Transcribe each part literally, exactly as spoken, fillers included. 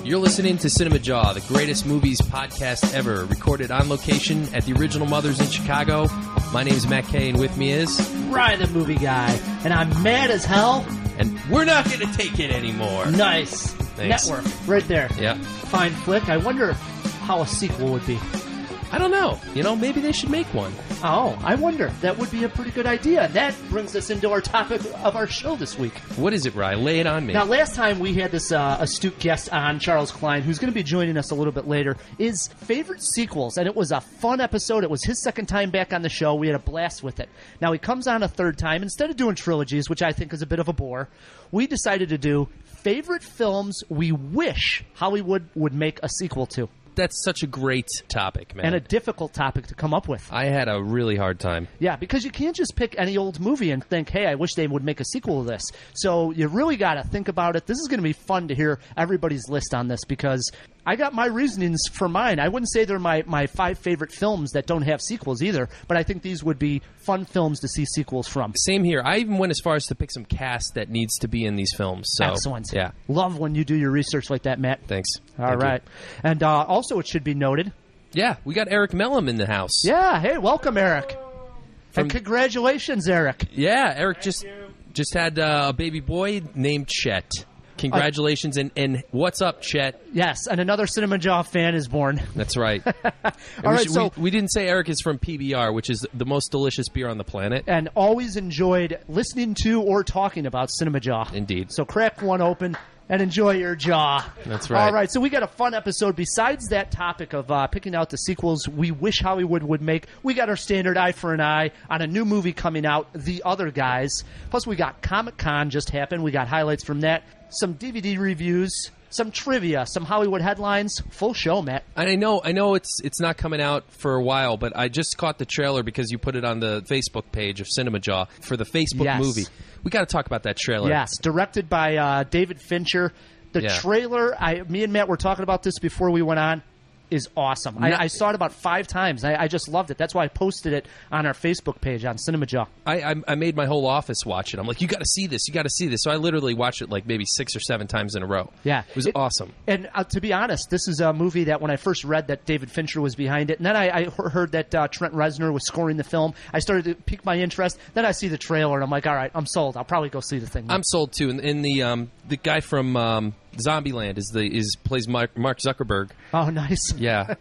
You're listening to Cinema Jaw, the greatest movies podcast ever, recorded on location at the Original Mothers in Chicago. My name is Matt Kay, and with me is... Ryan the Movie Guy, and I'm mad as hell. And we're not going to take it anymore. Nice. Thanks. Network, right there. Yeah. Fine flick. I wonder how a sequel would be. I don't know. You know, maybe they should make one. Oh, I wonder. That would be a pretty good idea. That brings us into our topic of our show this week. What is it, Ryan? Lay it on me. Now, last time we had this uh, astute guest on, Charles Klein, who's going to be joining us a little bit later, is favorite sequels, and it was a fun episode. It was his second time back on the show. We had a blast with it. Now, he comes on a third time. Instead of doing trilogies, which I think is a bit of a bore, we decided to do favorite films we wish Hollywood would make a sequel to. That's such a great topic, man. And a difficult topic to come up with. I had a really hard time. Yeah, because you can't just pick any old movie and think, hey, I wish they would make a sequel to this. So you really got to think about it. This is going to be fun to hear everybody's list on this because I got my reasonings for mine. I wouldn't say they're my, my five favorite films that don't have sequels either, but I think these would be fun films to see sequels from. Same here. I even went as far as to pick some cast that needs to be in these films. So, excellent. Yeah. Love when you do your research like that, Matt. Thanks. All Thank right. You. And uh, also it should be noted. Yeah, we got Eric Mellum in the house. Yeah, hey, welcome, Eric. From, and congratulations, Eric. Yeah, Eric just just had uh, a baby boy named Chet. Congratulations, uh, and, and what's up, Chet? Yes, and another Cinema Jaw fan is born. That's right. All we, right, should, so we, we didn't say Eric is from P B R, which is the most delicious beer on the planet. And always enjoyed listening to or talking about Cinema Jaw. Indeed. So crack one open and enjoy your jaw. That's right. All right, so we got a fun episode. Besides that topic of uh, picking out the sequels we wish Hollywood would make, we got our standard eye for an eye on a new movie coming out, The Other Guys. Plus, we got Comic-Con just happened. We got highlights from that, some D V D reviews, some trivia, some Hollywood headlines. Full show, Matt. And I know, I know it's it's not coming out for a while, but I just caught the trailer because you put it on the Facebook page of Cinema Jaw for the Facebook yes. movie. We got to talk about that trailer. Yes, directed by uh, David Fincher. The yeah. trailer, I, me and Matt were talking about this before we went on, is awesome. I, I saw it about five times. I, I just loved it. That's why I posted it on our Facebook page on Cinema Jaw. I, I, I made my whole office watch it. I'm like, you got to see this. You got to see this. So I literally watched it like maybe six or seven times in a row. Yeah. It was it, awesome. And uh, to be honest, this is a movie that when I first read that David Fincher was behind it, and then I, I heard that uh, Trent Reznor was scoring the film, I started to pique my interest. Then I see the trailer, and I'm like, all right, I'm sold. I'll probably go see the thing. I'm sold, too. And, and the um, the guy from um, Zombieland is the is plays Mark, Mark Zuckerberg. Oh, nice. Yeah.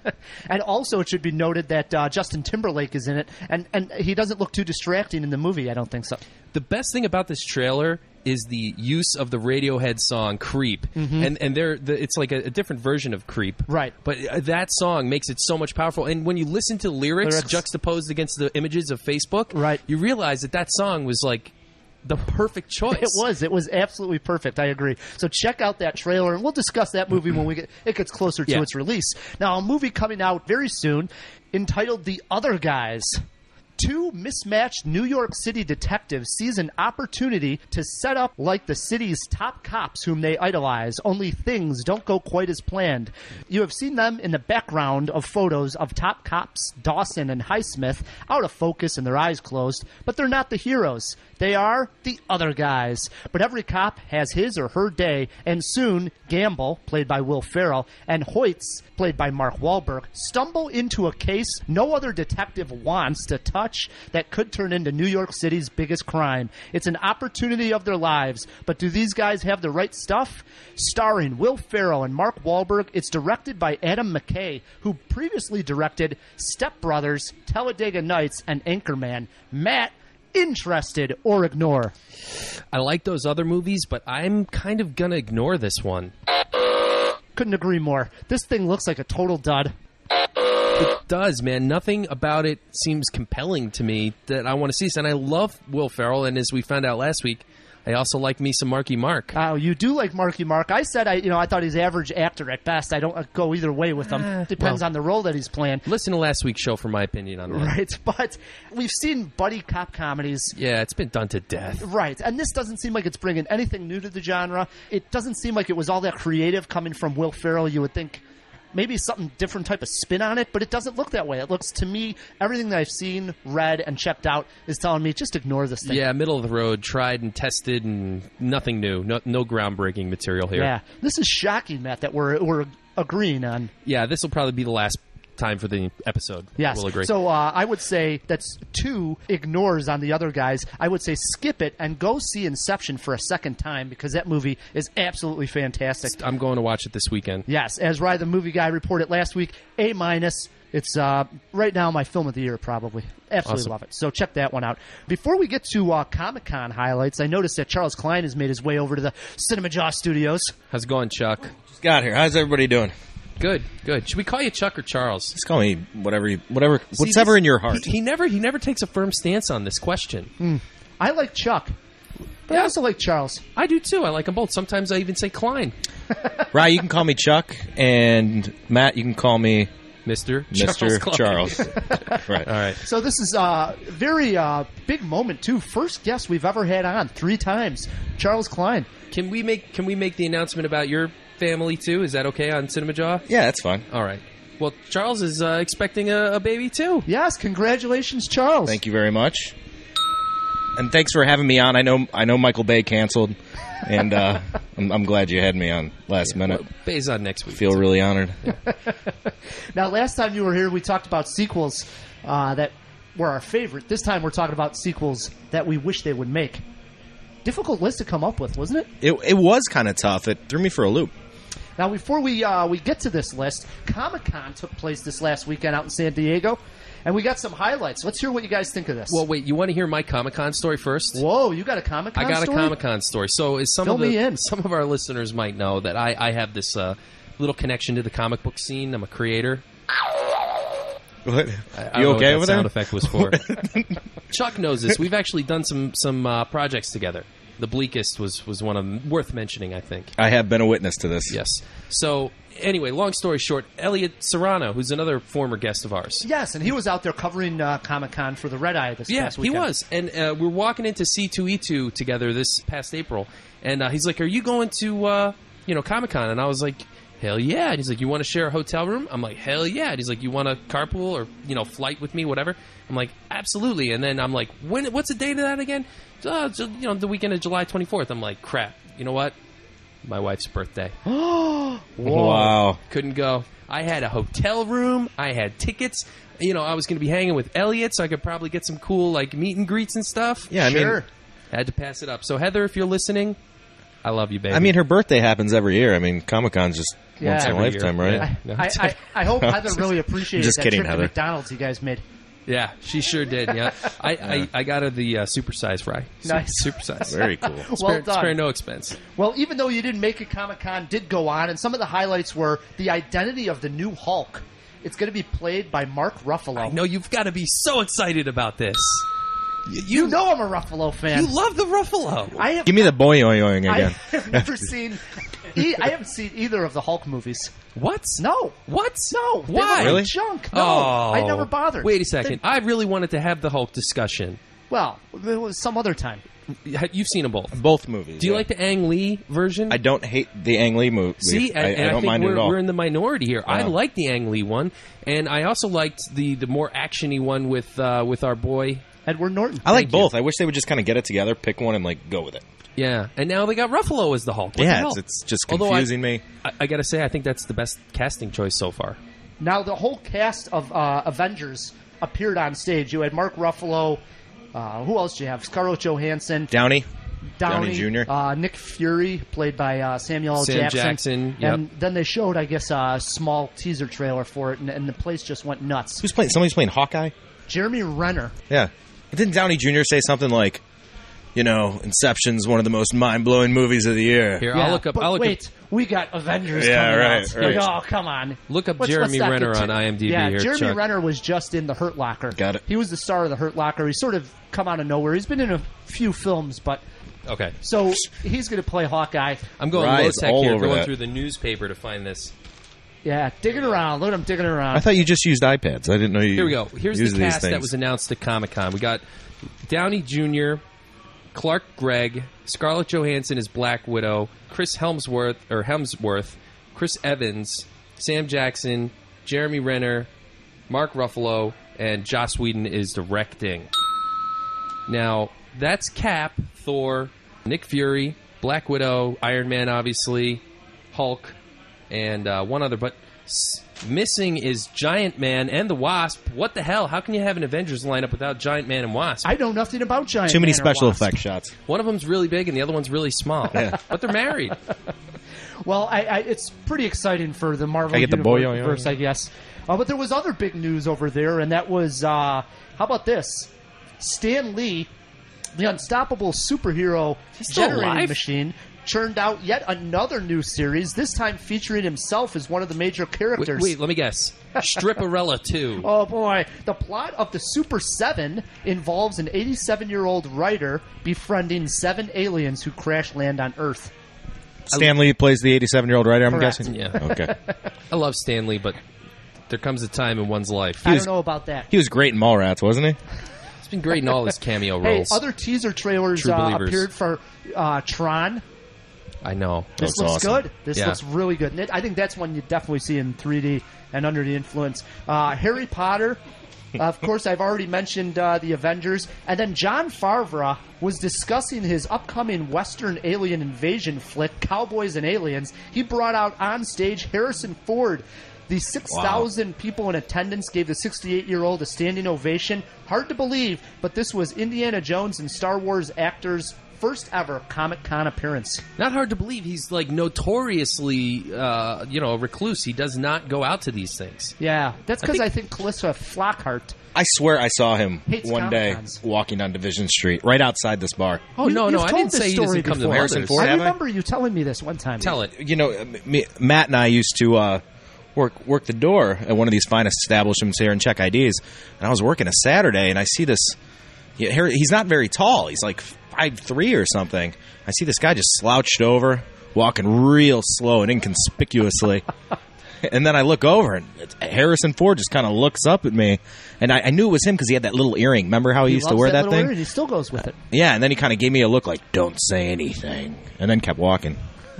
And also, it should be noted that uh, Justin Timberlake is in it, and, and he doesn't look too distracting in the movie, I don't think so. The best thing about this trailer is the use of the Radiohead song Creep. Mm-hmm. And and they're, the, it's like a, a different version of Creep. Right. But uh, that song makes it so much powerful. And when you listen to lyrics, lyrics juxtaposed against the images of Facebook, right. you realize that that song was like the perfect choice. It was. It was absolutely perfect. I agree. So check out that trailer, and we'll discuss that movie when we get it gets closer to yeah. its release. Now, a movie coming out very soon entitled The Other Guys. Two mismatched New York City detectives seize an opportunity to set up like the city's top cops whom they idolize, only things don't go quite as planned. You have seen them in the background of photos of top cops Dawson and Highsmith, out of focus and their eyes closed, but they're not the heroes. They are the other guys. But every cop has his or her day, and soon Gamble, played by Will Ferrell, and Hoyts, played by Mark Wahlberg, stumble into a case no other detective wants to touch that could turn into New York City's biggest crime. It's an opportunity of their lives, but do these guys have the right stuff? Starring Will Ferrell and Mark Wahlberg, it's directed by Adam McKay, who previously directed Step Brothers, Talladega Nights, and Anchorman. Matt, interested or ignore? I like those other movies, but I'm kind of going to ignore this one. Couldn't agree more. This thing looks like a total dud. It does, man. Nothing about it seems compelling to me that I want to see this. And I love Will Ferrell, and as we found out last week, I also like me some Marky Mark. Oh, you do like Marky Mark. I said I, you know, I thought he's average actor at best. I don't go either way with him. Uh, Depends well, on the role that he's playing. Listen to last week's show for my opinion on that. Right, but we've seen buddy cop comedies. Yeah, it's been done to death. Right, and this doesn't seem like it's bringing anything new to the genre. It doesn't seem like it was all that creative coming from Will Ferrell. You would think maybe something different type of spin on it, but it doesn't look that way. It looks, to me, everything that I've seen, read, and checked out is telling me just ignore this thing. Yeah, middle of the road, tried and tested, and nothing new. No, no groundbreaking material here. Yeah, this is shocking, Matt, that we're we're agreeing on. Yeah, this will probably be the last time for the episode. Yes. We'll agree. So uh, I would say that's two ignores on the other guys. I would say skip it and go see Inception for a second time because that movie is absolutely fantastic. I'm going to watch it this weekend. Yes, as Rye the Movie Guy reported last week, A minus. It's uh, right now my film of the year, probably. Absolutely Awesome. love it. So check that one out. Before we get to uh, Comic-Con highlights, I noticed that Charles Klein has made his way over to the Cinema Jaw Studios. How's it going, Chuck? Just got here. How's everybody doing? Good, good. Should we call you Chuck or Charles? Just call me whatever, you, whatever, See, whatever this- in your heart. He, he never, he never takes a firm stance on this question. I like Chuck, but I Yeah. also like Charles. I do too. I like them both. Sometimes I even say Klein, Rye, you can call me Chuck, and Matt, you can call me Mister Mister Klein. Charles. Right. All right. So this is a very uh, big moment, too. First guest we've ever had on three times, Charles Klein. Can we make Can we make the announcement about your family too? Is that okay on Cinema Jaw? Yeah, that's fine. All right. Well, Charles is uh, expecting a, a baby too. Yes, congratulations, Charles. Thank you very much. And thanks for having me on. I know I know Michael Bay canceled, and uh, I'm, I'm glad you had me on last minute. Well, Bay's on next week. Feel really honored. Now, last time you were here, we talked about sequels uh, that were our favorite. This time we're talking about sequels that we wish they would make. Difficult list to come up with, wasn't it? It, it was kind of tough. It threw me for a loop. Now, before we uh, we get to this list, Comic-Con took place this last weekend out in San Diego, and we got some highlights. Let's hear what you guys think of this. Well, wait. You want to hear my Comic Con story first? Whoa, you got a Comic-Con I got story? a Comic Con story. So, as some Fill of the me in. some of our listeners might know, that I, I have this uh, little connection to the comic book scene. I'm a creator. What? I don't You know okay what over that there? sound effect was for. Chuck knows this. We've actually done some some uh, projects together. The Bleakest was was one of them, worth mentioning, I think. I have been a witness to this. Yes. So anyway, long story short, Elliot Serrano, who's another former guest of ours. Yes, and he was out there covering uh, Comic-Con for the Red Eye this Yeah, past he weekend. was. And uh, we're walking into C two E two together this past April. And uh, he's like, are you going to, uh, you know, Comic-Con? And I was like, hell yeah. And he's like, you want to share a hotel room? I'm like, hell yeah. And he's like, you want to carpool or, you know, flight with me, whatever? I'm like, absolutely. And then I'm like, when? What's the date of that again? Uh, ju- you know, the weekend of July twenty-fourth. I'm like, crap. You know what? My wife's birthday. Wow. Couldn't go. I had a hotel room. I had tickets. You know, I was going to be hanging with Elliot, so I could probably get some cool, like, meet and greets and stuff. Yeah, I Sure. mean, Had to pass it up. So, Heather, if you're listening, I love you, baby. I mean, her birthday happens every year. I mean, Comic Con's just Yeah. once in a Every lifetime, year. right? Yeah. I, I, I hope Heather really appreciated Just that kidding, trip Heather. to McDonald's you guys made. yeah, she sure did. Yeah, I, I, I got her the uh, supersize fry. Su- Nice. Supersize. Very cool. Well spare, done. spare no expense. Well, even though you didn't make it, Comic-Con did go on, and some of the highlights were the identity of the new Hulk. It's going to be played by Mark Ruffalo. I know you've got to be so excited about this. You, You know I'm a Ruffalo fan. you love the Ruffalo. I have, Give me the boing I again. have never seen. E- I haven't seen either of the Hulk movies. What? No. What? No. They Why? look Really? like junk. No. Oh. I never bothered. Wait a second. I really wanted to have the Hulk discussion. Well, it was some other time. You've seen them both. Both movies. Do you yeah. like the Ang Lee version? I don't hate the Ang Lee movie. See, I, and, I and don't I think mind we're, it at all. we're in the minority here. I Yeah. like the Ang Lee one, and I also liked the, the more actiony one with uh, with our boy. Edward Norton. I like Thank you. both. I wish they would just kind of get it together, pick one, and like go with it. Yeah, and now they got Ruffalo as the Hulk. What the yeah, hell? it's, it's just Although I- confusing me. I, I got to say, I think that's the best casting choice so far. Now, the whole cast of uh, Avengers appeared on stage. You had Mark Ruffalo. Uh, who else do you have? Scarlett Johansson. Downey. Downey, Downey Junior Uh, Nick Fury, played by uh, Samuel L. Sam Jackson. Jackson, yep. And then they showed, I guess, a small teaser trailer for it, and, and the place just went nuts. Who's playing? Somebody's playing Hawkeye. Jeremy Renner. Yeah. Didn't Downey Junior say something like, you know, Inception's one of the most mind-blowing movies of the year? Here, Yeah, I'll look up. but I'll look wait, we got Avengers Yeah, coming right, out. right. Like, oh, come on. Look up Let's- Jeremy let's not Renner get on too- IMDb Yeah, here, Jeremy Chuck. Renner was just in The Hurt Locker. Got it. He was the star of The Hurt Locker. He's sort of come out of nowhere. He's been in a few films, but up. Okay, so he's going to play Hawkeye. I'm going Rye low is tech all here, over going that. through the newspaper to find this. Yeah, digging around. Look at him digging around. I thought you just used iPads. I didn't know you Here we go. Here's used the these cast that things. was announced at Comic Con. We got Downey Junior, Clark Gregg, Scarlett Johansson as Black Widow, Chris Helmsworth or Hemsworth, Chris Evans, Sam Jackson, Jeremy Renner, Mark Ruffalo, and Joss Whedon is directing. Now, that's Cap, Thor, Nick Fury, Black Widow, Iron Man, obviously, Hulk, and uh, one other. But s- missing is Giant Man and the Wasp. What the hell? How can you have an Avengers lineup without Giant Man and Wasp? I know nothing about Giant Too many Man or special Wasp. effects shots. One of them's really big and the other one's really small. Yeah. But they're married. Well, I, I, it's pretty exciting for the Marvel I get the universe, boyo-yo. I guess. Uh, but there was other big news over there, and that was, uh, how about this? Stan Lee, the unstoppable superhero still generating alive? machine, churned out yet another new series, this time featuring himself as one of the major Wait, characters. wait, let me guess. Stripperella two. Oh, boy. The plot of the Super seven involves an eighty-seven-year-old writer befriending seven aliens who crash land on Earth. Stan Lee plays the eighty-seven-year-old writer, I'm Correct. guessing? Yeah. Okay. I love Stan Lee, but there comes a time in one's life. I was- don't know about that. He was great in Mallrats, wasn't he? He's been great in all his cameo Hey, roles. other teaser trailers True uh, believers. appeared for uh, Tron. I know. This Looks looks awesome. good. This Yeah. looks really good. And it, I think that's one you definitely see in three D and under the influence. Uh, Harry Potter. Of course, I've already mentioned uh, the Avengers. And then John Favreau was discussing his upcoming Western alien invasion flick, Cowboys and Aliens. He brought out on stage Harrison Ford. The six thousand people in attendance gave the sixty-eight-year-old a standing ovation. Hard to believe, but this was Indiana Jones and Star Wars actors' first ever Comic-Con appearance. Not hard to believe. He's like notoriously, uh, you know, a recluse. He does not go out to these things. Yeah, that's I because think- I think Calista Flockhart. I swear I saw him Hates one day Comic-Cons. walking on Division Street, right outside this bar. Oh, You- no, you've no. I told didn't this say he story doesn't come to before. Harrison Mothers. Ford? I have I? remember you telling me this one time. Tell it. You know, me, Matt and I used to uh, work work the door at one of these fine establishments here and check I Ds. And I was working a Saturday, and I see this. Yeah, Harry- he's not very tall. He's like five three or something. I see this guy just slouched over, walking real slow and inconspicuously. And then I look over, and it's- Harrison Ford just kind of looks up at me. And I, I knew it was him because he had that little earring. Remember how he, He used to loves wear that, little thing? earring, He still goes with it. Yeah, and then he kind of gave me a look like, don't say anything. And then kept walking.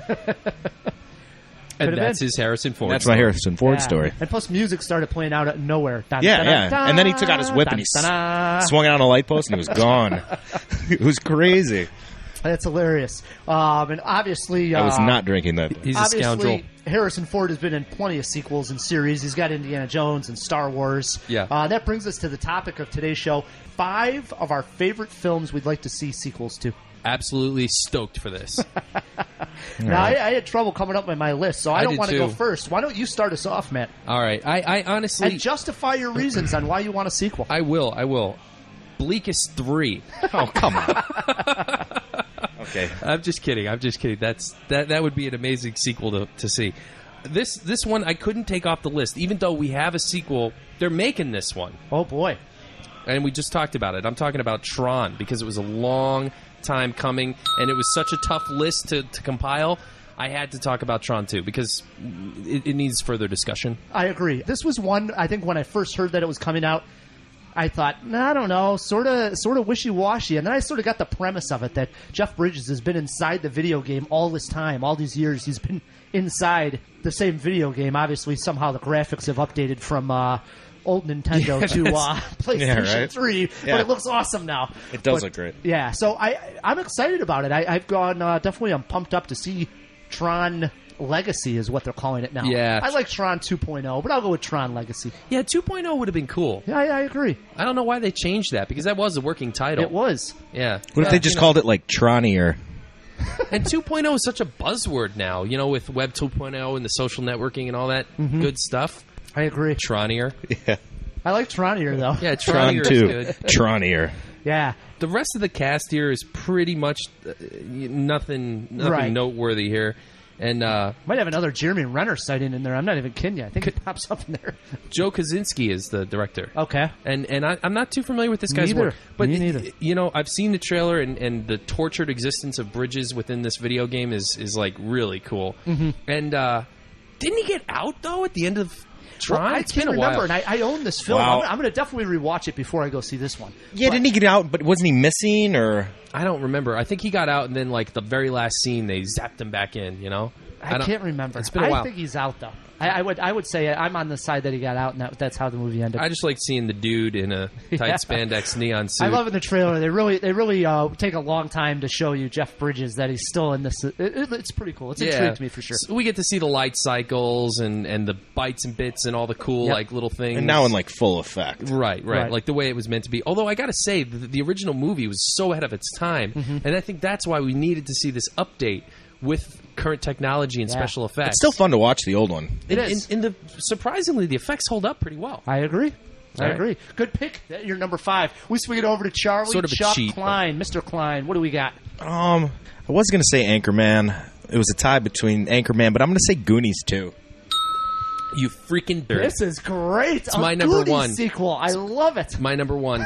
And Could've that's been. his Harrison Ford. That's my Harrison Ford Yeah. story. And plus, music started playing out of nowhere. Dun, Yeah, dun, yeah. dun, And then he took out his whip and he dun, dun, dun. Swung it on a light post and he was gone. It was crazy. That's hilarious. Um, and obviously, uh, I was not drinking that. He's a obviously, scoundrel. Harrison Ford has been in plenty of sequels and series. He's got Indiana Jones and Star Wars. Yeah. Uh, that brings us to the topic of today's show: five of our favorite films we'd like to see sequels to. Absolutely stoked for this. Now, I, I had trouble coming up with my list, so I, I don't did want to go too. first. Why don't you start us off, Matt, All right. I, I honestly, and justify your reasons on why you want a sequel? I will. I will. Bleakest three. Oh, come on. Okay. I'm just kidding. I'm just kidding. That's that. That would be an amazing sequel to, to see. This this one I couldn't take off the list, even though we have a sequel. They're making this one, Oh boy. and we just talked about it. I'm talking about Tron because it was a long time coming, and it was such a tough list to, to compile. I had to talk about Tron too because it, it needs further discussion. I agree. This was one, I think, when I first heard that it was coming out, I thought, nah, I don't know, sort of sort of wishy-washy. And then I sort of got the premise of it, that Jeff Bridges has been inside the video game all this time, all these years. He's been inside the same video game. Obviously, somehow the graphics have updated from uh, old Nintendo Yeah, to uh, PlayStation Yeah, right? three, Yeah. but it looks awesome now. It does But, look great. Yeah, so I, I'm excited about it. I, I've gone, uh, definitely I'm pumped up to see Tron Legacy is what they're calling it now. Yeah. I like Tron two point oh, but I'll go with Tron Legacy. Yeah, two point oh would have been cool. Yeah, I, I agree. I don't know why they changed that because that was a working title. It was. Yeah. What if they just called it like Tronier? And two point oh is such a buzzword now, you know, with Web two point oh and the social networking and all that good stuff. I agree. Tronier. Yeah. I like Tronier, though. Yeah, Tron Tronier is two. good. Tronier. Yeah. The rest of the cast here is pretty much uh, nothing nothing Right. noteworthy here. And uh, Might have another Jeremy Renner sighting in there. I'm not even kidding you. I think it pops up in there. Joe Kosinski is the director. Okay. And and I, I'm not too familiar with this guy's Neither. work, but Me neither. you know I've seen the trailer and, and the tortured existence of Bridges within this video game is is like really cool. Mm-hmm. And uh, didn't he get out though at the end of Tron? Well, I It's can't been a remember, while. and I, I own this film. Wow. I'm, I'm going to definitely rewatch it before I go see this one. Yeah, But- didn't he get out? But wasn't he missing or? I don't remember. I think he got out and then like the very last scene they zapped him back in. You know. I, don't- can't remember. It's been a I while. think he's out though. I, I would I would say I'm on the side that he got out, and that, that's how the movie ended. I just like seeing the dude in a tight Yeah. spandex neon suit. I love in the trailer. They really, they really uh, take a long time to show you Jeff Bridges that he's still in this. It, it, it's pretty cool. It's intrigued me for sure. So we get to see the light cycles and, and the bites and bits and all the cool Yep. like little things. And now in like full effect. Right, right, Right. like the way it was meant to be. Although I got to say, the, the original movie was so ahead of its time, Mm-hmm. and I think that's why we needed to see this update with current technology and Yeah. special effects. It's still fun to watch the old one. It And, is. and, and the surprisingly, the effects hold up pretty well. I agree. I Right. agree. Good pick. You're number five. We swing it over to Charlie. Sort of a Chuck cheat, but- Klein, Mister Klein. What do we got? Um, I was going to say Anchorman. It was a tie between Anchorman, but I'm going to say Goonies too. You freaking dirt. This is great. It's my number Goonies one. sequel. I love it. My number one.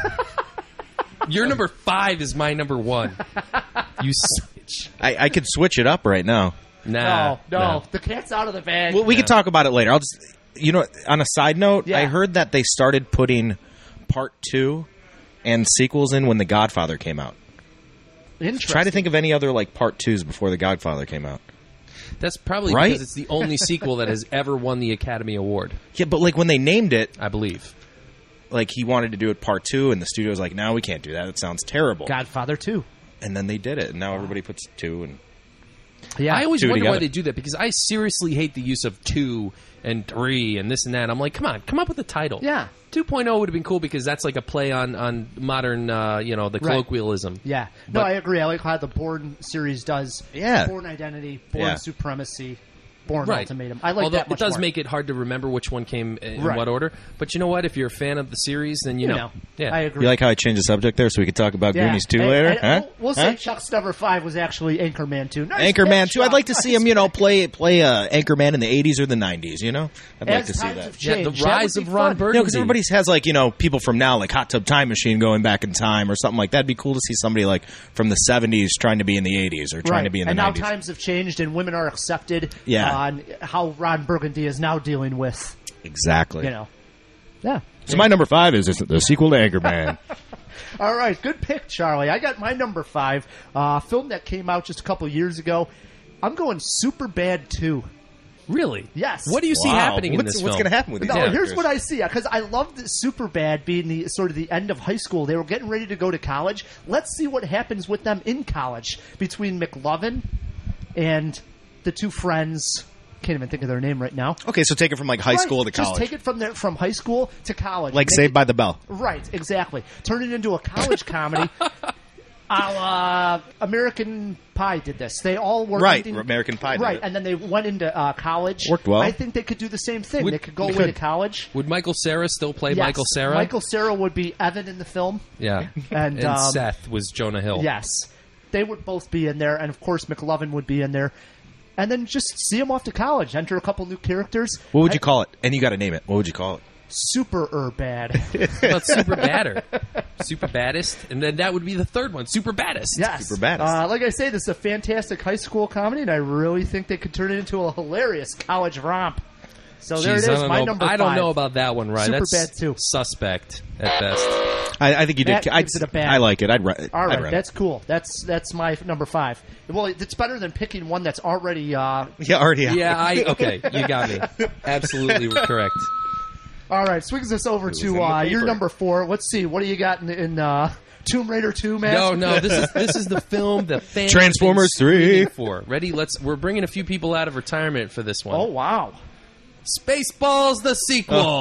Your number five is my number one. You switch. I, I could switch it up right now. Nah, no, no, The cat's out of the bag. Well, we Yeah. can talk about it later. I'll just, you know, on a side note, Yeah. I heard that they started putting part two and sequels in when The Godfather came out. Interesting. Try to think of any other like part twos before The Godfather came out. That's probably Right? because it's the only sequel that has ever won the Academy Award, Yeah, but like when they named it, I believe. like he wanted to do it part two, and the studio was like, "No, we can't do that. It sounds terrible." Godfather two. And then they did it, and now everybody puts two. And Yeah. I always Two wonder why together. they do that because I seriously hate the use of two and three and this and that. I'm like, come on, come up with a title. Yeah. two point oh would have been cool because that's like a play on on modern, uh, you know, the Right. colloquialism. Yeah. No, But- I agree. I like how the Bourne series does. Yeah. Bourne Identity, Bourne Yeah. Supremacy, Bourne Right. Ultimatum. I like Although that much it does more. make it hard to remember which one came in Right. what order. But you know what? If you're a fan of the series, then you, You know. know. Yeah. I agree. you like how I changed the subject there, so we could talk about Yeah. Goonies two And- later? and huh? We'll, we'll Huh? say Chuck's number five was actually Anchorman two. Nice Anchorman pick, too. I'd Chuck. like to see Nice him, you know, pick. play play uh, Anchorman in the eighties or the nineties. You know, I'd like As to see times that. have Yeah, the changed. That rise would of be Ron fun. Burgundy. No, because everybody has like you know people from now, like Hot Tub Time Machine going back in time or something like that. It'd be cool to see somebody like from the seventies trying to be in the eighties or trying Right. to be in the and nineties. now times have changed and women are accepted. Yeah. On how Ron Burgundy is now dealing with, Exactly. you know. Yeah. So my number five is the sequel to Anchorman. All right, good pick, Charlie. I got my number five, uh, film that came out just a couple years ago. I'm going Superbad two. Really? Yes. What do you see Wow. happening in what's, this What's film? going to happen with these No, characters? here's what I see because I love that Superbad being the sort of the end of high school. They were getting ready to go to college. Let's see what happens with them in college between McLovin and the two friends. Can't even think of their name right now. Okay, so take it from like high Right, school to college, Just take it from there, from high school to college. like Make Saved it- by the Bell. Right, exactly. Turn it into a college comedy. A la American Pie did this. They all were Right, ending- American Pie did Right, it. and then they went into uh, college. Worked well. I think they could do the same thing. Would- they could go they away to could. college. Would Michael Cera still play Yes, Michael Cera? Michael Cera would be Evan in the film. Yeah. And, and um, Seth was Jonah Hill. Yes, they would both be in there, and of course McLovin would be in there. And then just see them off to college. Enter a couple new characters. What would you I- call it? And you got to name it. What would you call it? Super er bad. How about Super Badder? Super Baddest? And then that would be the third one, Super Baddest. Yes. Super baddest. Uh, like I say, this is a fantastic high school comedy, and I really think they could turn it into a hilarious college romp. So there Jeez, it I is, don't my know. number I don't five. know about that one, right? Super That's bad, too. suspect at best. I, I think you did. That I'd, gives it a bad. I like it. I'd. Re- All I'd right, rent that's cool. That's that's my number five. Well, it's better than picking one that's already. Uh, it. Yeah, already. Yeah, I okay. You got me. Absolutely correct. all right, swings us over was in to the uh, your paper. number four. Let's see. What do you got in, in uh, Tomb Raider two, man? No, no. This is this is the film that fans Transformers have been three. screaming for. Ready? Let's. We're bringing a few people out of retirement for this one. Oh wow. Spaceballs the sequel.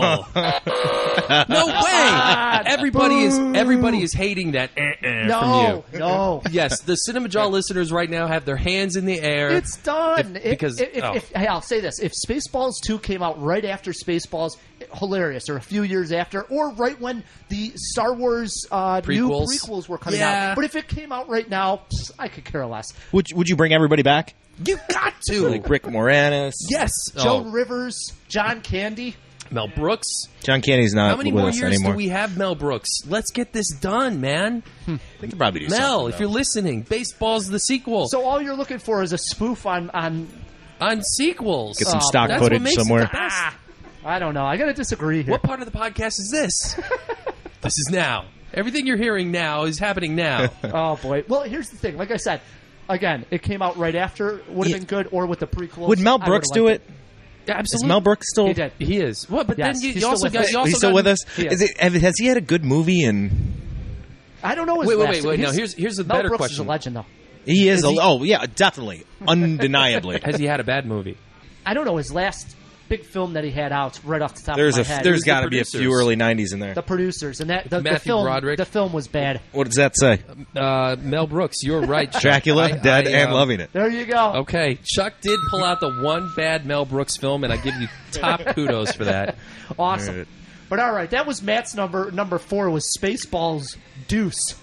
No way. Everybody is everybody is hating that uh-uh No, from you. no. Yes, the Cinema Jaw listeners right now have their hands in the air. It's done. If- If- because- if, if, oh. if- hey, I'll say this: if Spaceballs two came out right after Spaceballs, hilarious, or a few years after, or right when the Star Wars uh, new Prequels. prequels were coming Yeah. out. But if it came out right now, pss, I could care less. Would Would you bring everybody back? You got to. Like Rick Moranis. Yes. Joan Oh, Rivers, John Candy. Mel Brooks. John Candy's not How many with more us years anymore. do we have Mel Brooks? Let's get this done, man. We could probably do Mel, something, if though. you're listening, Baseball's the sequel. So all you're looking for is a spoof on on. On sequels. Get some Oh, stock That's what footage makes it somewhere. the best. Ah, I don't know. I got to disagree here. What part of the podcast is this? This is now. Everything you're hearing now is happening now. Oh boy. Well, here's the thing. Like I said, again, it came out right after. Would have Yeah. been good, or with the prequels. Would Mel I Brooks would've do liked it? Yeah, Is absolutely. Mel Brooks still? He did. He is. Well, but Yes, then you, he's you still also with got. us. You also He's still got, with us. He Is is. it, have- has he had a good movie? And I don't know his Wait, wait, last- wait, wait. No, he's- here's here's a Mel better Brooks question. is a legend, though. he is. Is a, he- oh yeah, definitely, undeniably. Has he had a bad movie? I don't know his last big film that he had out right off the top There's of my a head. there's the got to be a few producers? early nineties in there. The producers and that the, the Matthew film. Broderick? The film was bad. What does that say? Uh, Mel Brooks, you're right. Chuck. Dracula, I- dead I, and um, loving it. There you go. Okay, Chuck did pull out the one bad Mel Brooks film, and I give you top kudos for that. Awesome. Alright. But all right, that was Matt's number. Number four was Spaceballs Deuce.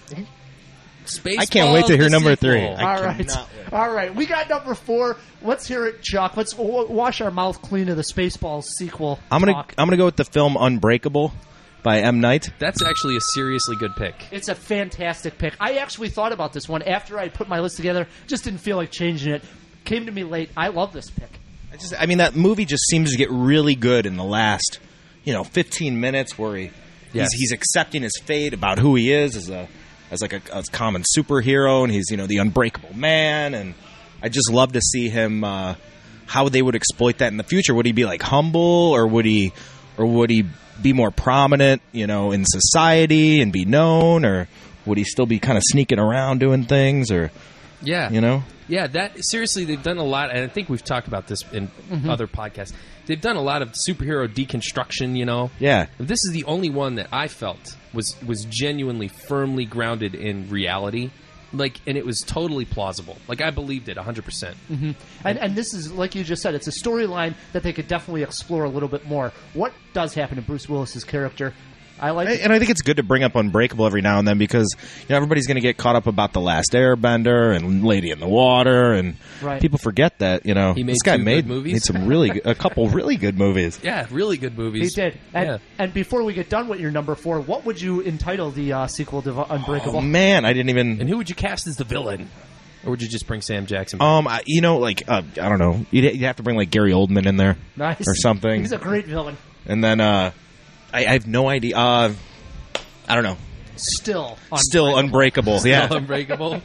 Space I can't wait to hear the number sequel. three. I All right, cannot wait. all right. We got number four. Let's hear it, Chuck. Let's w- wash our mouth clean of the Spaceballs sequel. I'm gonna talk. I'm gonna go with the film Unbreakable by M. Night. That's actually a seriously good pick. It's a fantastic pick. I actually thought about this one after I put my list together. Just didn't feel like changing it. Came to me late. I love this pick. I just I mean that movie just seems to get really good in the last you know fifteen minutes where he Yes. he's, he's accepting his fate about who he is as a as like a, a common superhero, and he's you know the unbreakable man, and I just love to see him uh, how they would exploit that in the future. Would he be like humble, or would he or would he be more prominent you know in society and be known, or would he still be kind of sneaking around doing things, or Yeah, you know yeah. That seriously, they've done a lot, and I think we've talked about this in other podcasts. They've done a lot of superhero deconstruction. You know, yeah. this is the only one that I felt was was genuinely firmly grounded in reality. Like, and it was totally plausible. Like, I believed it one hundred percent. And, and this is, like you just said, it's a storyline that they could definitely explore a little bit more. What does happen to Bruce Willis's character? I like it. And I think it's good to bring up Unbreakable every now and then because you know everybody's going to get caught up about The Last Airbender and Lady in the Water, and Right. people forget that you know He made this guy two made, good movies. made some really good, a couple really good movies. Yeah, really good He movies. did. And, Yeah. and before we get done with your number four, what would you entitle the uh, sequel to Unbreakable? Oh man, I didn't even. And who would you cast as the villain? Or would you just bring Sam Jackson back? Um, I, you know, like uh, I don't know, you'd, you'd have to bring like Gary Oldman in there Nice. or something, He's a great villain. and then uh, I, I have no idea. Uh, I don't know. Still. Still unbreakable, yeah, Unbreakable.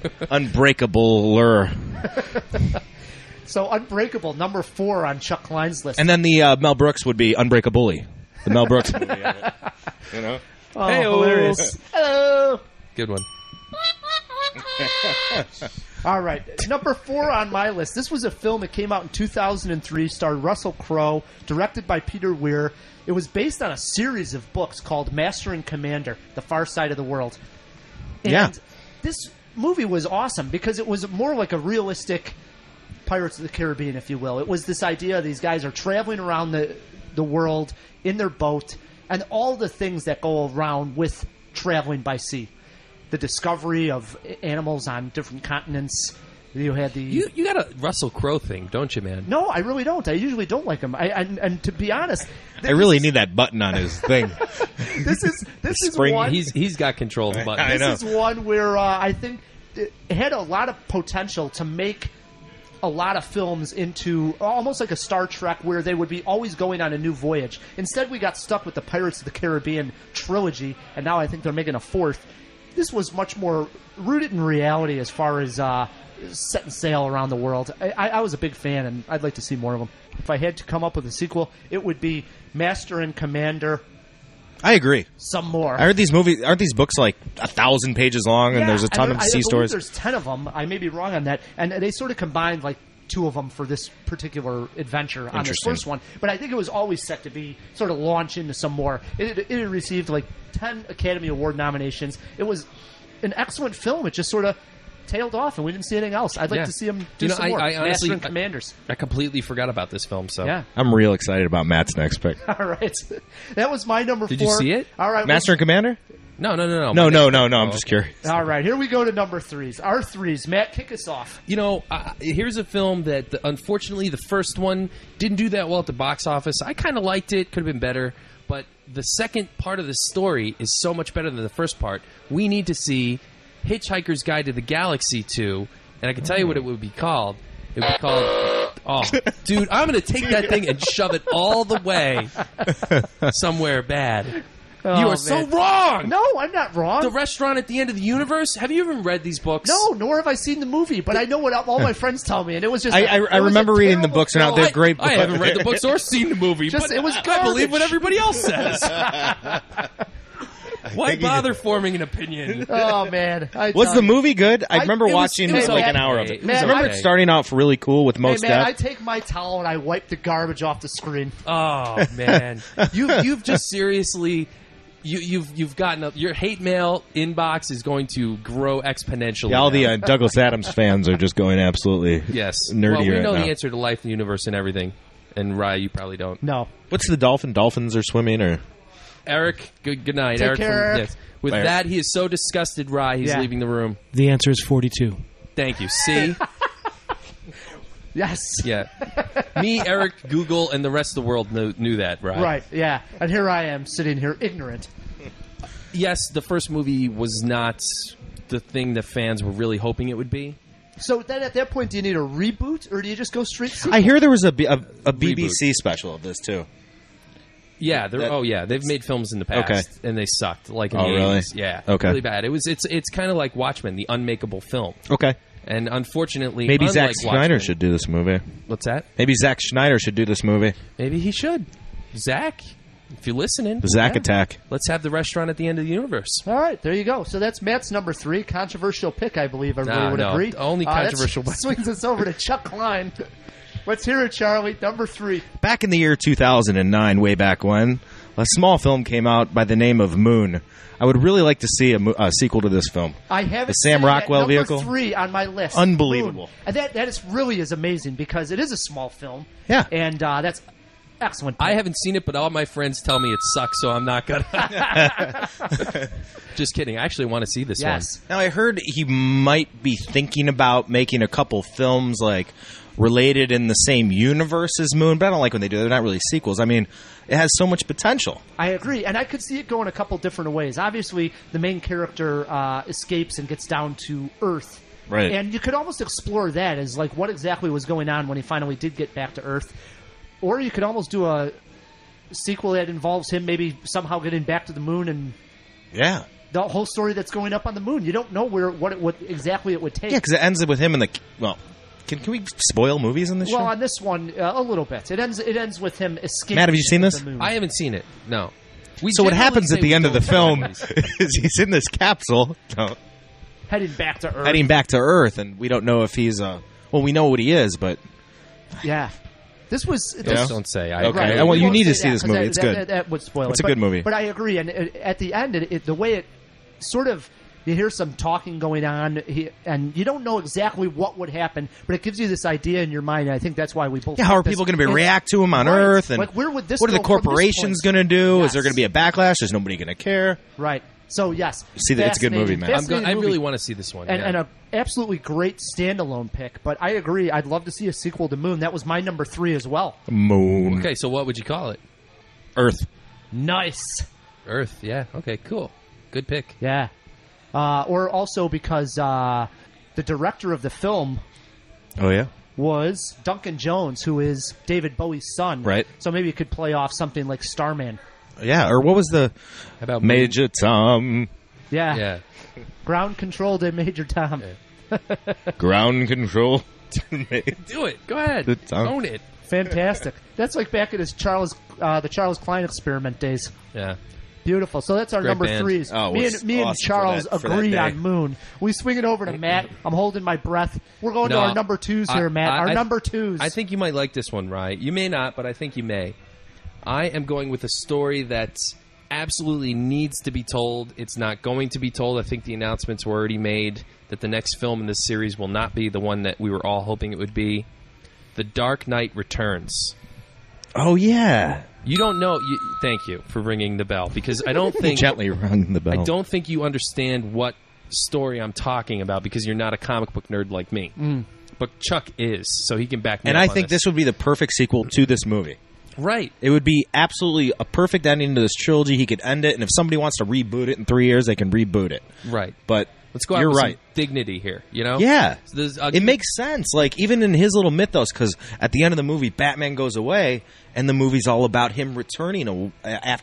unbreakable-er. So Unbreakable, number four on Chuck Klein's list. And then the uh, Mel Brooks would be Unbreakably, the Mel Brooks movie. Of it. You know. oh, Hey-o. hilarious. Hello. Good one. All right, number four on my list. This was a film that came out in two thousand three, starred Russell Crowe, directed by Peter Weir. It was based on a series of books called Master and Commander: The Far Side of the World. And Yeah. this movie was awesome because it was more like a realistic Pirates of the Caribbean, if you will. It was this idea these guys are traveling around the the world in their boat, and all the things that go around with traveling by sea. The discovery of animals on different continents. You had the You you got a Russell Crowe thing, don't you, man? no, I really don't. I usually don't like him. I, and, and to be honest, I really need that button on his thing. this is this is Spring- one. He's he's got control of the button. I this know. is one where uh, I think it had a lot of potential to make a lot of films into almost like a Star Trek where they would be always going on a new voyage. Instead, we got stuck with the Pirates of the Caribbean trilogy, and now I think they're making a fourth. This was much more rooted in reality as far as uh, setting sail around the world. I, I, I was a big fan, and I'd like to see more of them. If I had to come up with a sequel, it would be Master and Commander, I agree. some more. I heard these movies aren't these books like a thousand pages long, and Yeah, there's a ton I- of I sea believe stories. There's ten of them. I may be wrong on that, and they sort of combined like two of them for this particular adventure on this Interesting. first one. But I think it was always set to be sort of launch into some more. It, it, it received like ten Academy Award nominations. It was an excellent film. It just sort of tailed off, and we didn't see anything else. I'd like Yeah. to see him do You know, some I- more. I honestly- Master and Commanders. I completely forgot about this film. So Yeah. I'm real excited about Matt's next pick. All right, that was my number Did you four. see it? All right, Master and Commander? no, no, no, no, No, My no, next- no, no. I'm Oh, just okay. curious. All right, here we go to number threes. Our threes. Matt, kick us off. You know, uh, here's a film that the, unfortunately the first one didn't do that well at the box office. I kind of liked it; could have been better. But the second part of the story is so much better than the first part. We need to see Hitchhiker's Guide to the Galaxy two, and I can tell you what it would be called. It would be called. Oh, dude, I'm going to take that thing and shove it all the way somewhere bad. Oh, you are so man. wrong. No, I'm not wrong. The Restaurant at the End of the Universe. Have you even read these books? No, nor have I seen the movie, but I know what all my friends tell me, and it was just. I- a- I- it I was remember a reading the terrible books, and now film. they're great I books. haven't read the books or seen the movie, Just- but it was I believe what garbage. everybody else says. Why bother forming an opinion? Oh man, I Was tell the you. movie good? I I- remember it was- watching it was like okay. an hour of it. It was Man, I remember okay. it starting off really cool with Hey most man, I Def. take my towel and I wipe the garbage off the screen. Oh man, you you've just seriously. You, you've you've gotten a, your hate mail inbox is going to grow exponentially. Yeah, all the now. uh, Douglas Adams fans are just going absolutely yes, nerdy well, we right know now. the answer to life, the universe, and everything. And Rye, you probably don't. No, What's the dolphin? Dolphins are swimming, or Eric, good good night. Take Eric, care, from- Eric. yes. With Bye, Eric. that, he is so disgusted. Rye, he's Yeah. leaving the room. The answer is forty-two. Thank you. See, yes, yeah, me, Eric, Google, and the rest of the world knew, knew that. Rye. right, yeah, and here I am sitting here ignorant. Yes, the first movie was not the thing that fans were really hoping it would be. So then, at that point, do you need a reboot, or do you just go straight? Sequel? I hear there was a, B- a, a B B C special of this too. Yeah, they're, That- oh yeah, they've made films in the past, Okay. and they sucked. Like in Oh, the really? eighties. Yeah, Okay. really bad. It was. It's. It's kind of like Watchmen, the unmakeable film, Okay, and unfortunately, maybe unlike Zack Snyder Watchmen- should do this movie. What's that? Maybe Zack Snyder should do this movie. Maybe he should. Zach, if you're listening, The Zack Yeah. Attack. let's have the Restaurant at the End of the Universe. All right, there you go. So that's Matt's number three, controversial pick, I believe everybody Nah, would no, agree. only Uh, that controversial. swings us over to Chuck Klein. Let's hear it, Charlie. Number three. Back in the year two thousand nine, way back when, a small film came out by the name of Moon. I would really like to see a, mo- a sequel to this film. I have The it Sam sitting at Rockwell number vehicle? three on my list. Unbelievable. Moon. And that that is really is amazing because it is a small film. Yeah. and uh, that's excellent. I haven't seen it, but all my friends tell me it sucks, so I'm not gonna. Just kidding. I actually want to see this yes. Now, I heard he might be thinking about making a couple films like related in the same universe as Moon, but I don't like when they do that. They're not really sequels. I mean, it has so much potential. I agree, and I could see it going a couple different ways. Obviously, the main character uh, escapes and gets down to Earth. Right. And you could almost explore that as like what exactly was going on when he finally did get back to Earth. Or you could almost do a sequel that involves him maybe somehow getting back to the moon and Yeah. the whole story that's going up on the moon. You don't know where what it, what exactly it would take. Yeah, because it ends with him in the... Well, can, can we spoil movies in this well, show? on this one, uh, a little bit. It ends. It ends with him escaping. Matt, have you seen the this? moon. one. I haven't seen it. No. We So what generally happens say at the we end of the don't film see movies. is he's in this capsule, no, heading back to Earth. heading back to Earth, and we don't know if he's... Uh, well, we know what he is, but... Yeah. This was. This, Just don't say. I Okay. Right. I want- We you won't need to say see that, this 'cause movie. That, It's that- good. That, that would spoil It's it. a But- good movie. But I agree. And it, at the end, it, it, the way it sort of. You hear some talking going on, he, and you don't know exactly what would happen, but it gives you this idea in your mind. And I think that's why we both. Yeah, how are picked this. people going to be And- react to him on Right. Earth? And Like, where would this what are the go from this corporations point? going to do? Is there Yes. going to be a backlash? Is nobody going to care? Right. So yes, See that- it's a good movie, fascinating- man. I'm fascinating go- I movie. really want to see this one. and, yeah. and a absolutely great standalone pick. But I agree. I'd love to see a sequel to Moon. That was my number three as well. Moon. Okay, so what would you call it? Earth. Nice. Earth. Yeah. Okay. Cool. Good pick. Yeah. Uh, or also because uh, the director of the film Oh, yeah? was Duncan Jones, who is David Bowie's son. Right. So maybe you could play off something like Starman. Yeah, or what was the... How about Major Tom, Yeah. Yeah. Ground Control to Major Tom. ground control. Do it. Go ahead. The tongue. Own it. Fantastic. That's like back in his Charles, uh, the Charles Klein experiment days. Yeah. Beautiful. So that's our Great number band. threes. Oh, it me was and, me and awesome for Charles that- for that agree day. on Moon. We swing it over to Matt. I'm holding my breath. We're going No, to our number twos here, I- Matt. I- our I- number twos. I think you might like this one, right? You may not, but I think you may. I am going with a story that absolutely needs to be told. It's not going to be told. I think the announcements were already made that the next film in this series will not be the one that we were all hoping it would be. The Dark Knight Returns. Oh, yeah. You don't know. You, thank you for ringing the bell, because I don't think Gently rung the bell. I don't think you understand what story I'm talking about, because you're not a comic book nerd like me. Mm. But Chuck is, so he can back me And up I on think this would be the perfect sequel to this movie. right. It would be absolutely a perfect ending to this trilogy. He could end it, and if somebody wants to reboot it in three years, they can reboot it. Right. But Let's go out you're with right. some dignity here, you know? Yeah. So there's- I'll It give- makes sense. Like, even in his little mythos, because at the end of the movie, Batman goes away, and the movie's all about him returning a, after